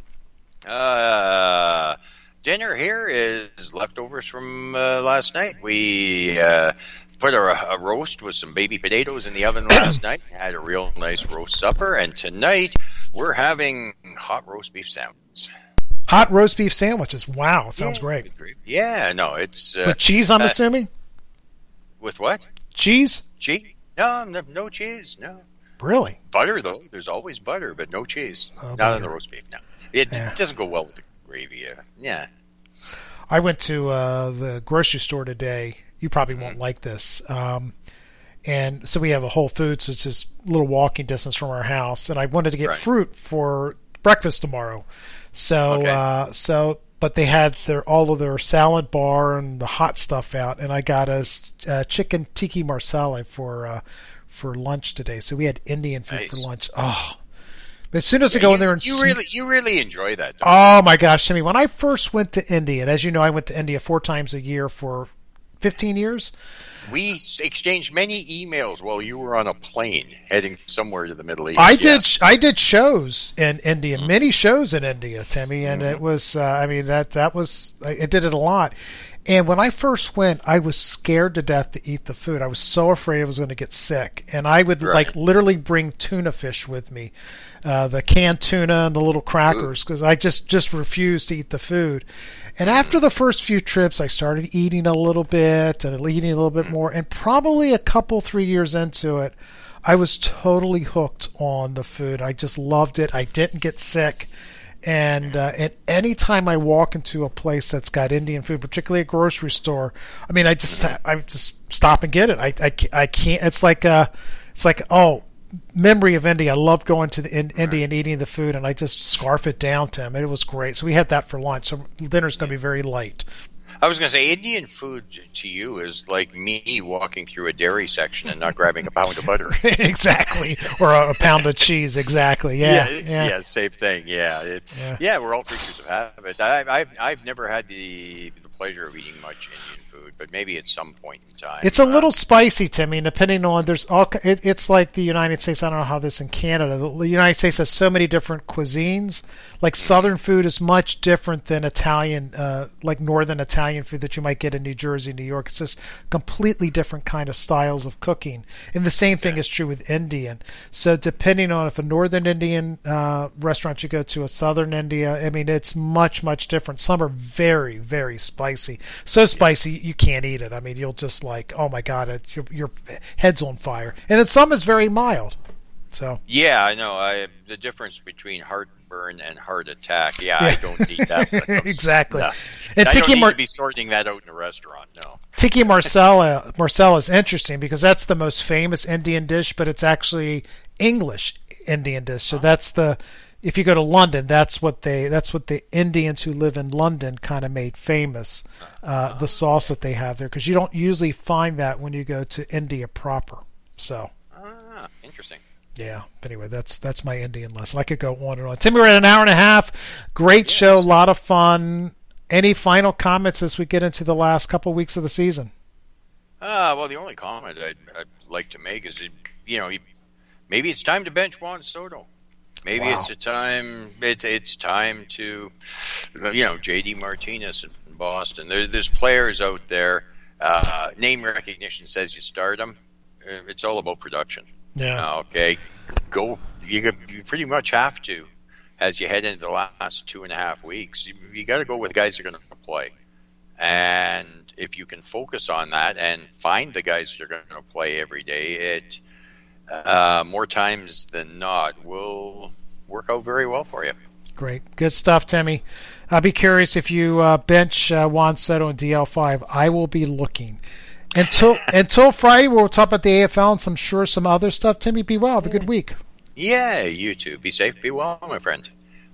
S2: Dinner here is leftovers from last night. We put a roast with some baby potatoes in the oven last night. Had a real nice roast supper, and tonight we're having hot roast beef sandwiches.
S1: Hot roast beef sandwiches. Wow, sounds great.
S2: Yeah, no, it's
S1: with cheese. I'm assuming.
S2: With what?
S1: Cheese?
S2: Cheese? No cheese. No.
S1: Really?
S2: Butter though. There's always butter, but no cheese. Not on the roast beef. No, it doesn't go well with the gravy. Yeah.
S1: I went to the grocery store today. You probably won't like this. And so we have a Whole Foods, which is a little walking distance from our house, and I wanted to get fruit for breakfast tomorrow. So, but they had all of their salad bar and the hot stuff out, and I got us chicken tikka masala for lunch today. So we had Indian food for lunch. Oh, as soon as I go in there and
S2: you really enjoy that.
S1: Oh my gosh, Timmy! When I first went to India, and as you know, I went to India 4 times a year for 15 years.
S2: We exchanged many emails while you were on a plane heading somewhere to the Middle East.
S1: I did shows in India, many shows in India, Timmy, and it was I did it a lot. And when I first went, I was scared to death to eat the food. I was so afraid I was going to get sick, and I would like literally bring tuna fish with me, the canned tuna and the little crackers, because I just refused to eat the food. And after the first few trips, I started eating a little bit and eating a little bit more. And probably 3 years into it, I was totally hooked on the food. I just loved it. I didn't get sick. And any time I walk into a place that's got Indian food, particularly a grocery store, I mean, I just stop and get it. I can't. It's like memory of India. I love going to India and eating the food, and I just scarf it down, Tim. It was great. So we had that for lunch. So dinner's going to be very light.
S2: I was going to say, Indian food to you is like me walking through a dairy section and not grabbing a pound of butter.
S1: Exactly. Or a pound of cheese. Exactly. Yeah.
S2: Same thing. Yeah, we're all creatures of habit. I've never had the pleasure of eating much Indian food, but maybe at some point in time.
S1: It's a little spicy, Timmy, depending on, it's like the United States. I don't know how this in Canada. The United States has so many different cuisines. Like Southern food is much different than Italian, like Northern Italian Italian food that you might get in New Jersey, New York. It's just completely different kind of styles of cooking. And the same thing is true with Indian. So depending on if a northern Indian restaurant you go to, a southern India, I mean, it's much, much different. Some are very, very spicy. So spicy you can't eat it. I mean, you'll just like, oh my God, your head's on fire. And then some is very mild. So
S2: yeah, I know. The difference between heartburn and heart attack. Yeah, I don't need that.
S1: Exactly.
S2: No.
S1: And
S2: I don't need to be sorting that out in a restaurant. No.
S1: Tikka Marsala is interesting because that's the most famous Indian dish, but it's actually English Indian dish. So that's if you go to London, that's what the Indians who live in London kind of made famous. The sauce that they have there, because you don't usually find that when you go to India proper. So.
S2: Interesting.
S1: Yeah, but anyway, that's my Indian lesson. I could go on and on. Timmy, we're at an hour and a half. Great show, a lot of fun. Any final comments as we get into the last couple of weeks of the season?
S2: Well, the only comment I'd like to make is, maybe it's time to bench Juan Soto. Maybe it's time to, J.D. Martinez in Boston. There's players out there. Name recognition says you start them. It's all about production.
S1: Yeah.
S2: Okay. Go. You pretty much have to, as you head into the last 2.5 weeks. You got to go with guys who are going to play, and if you can focus on that and find the guys that are going to play every day, it more times than not will work out very well for you.
S1: Great, good stuff, Timmy. I'll be curious if you bench Juan Soto in DL5. I will be looking. Until Friday, we'll talk about the AFL and some other stuff. Timmy, be well. Have a good week.
S2: Yeah, you too. Be safe. Be well, my friend.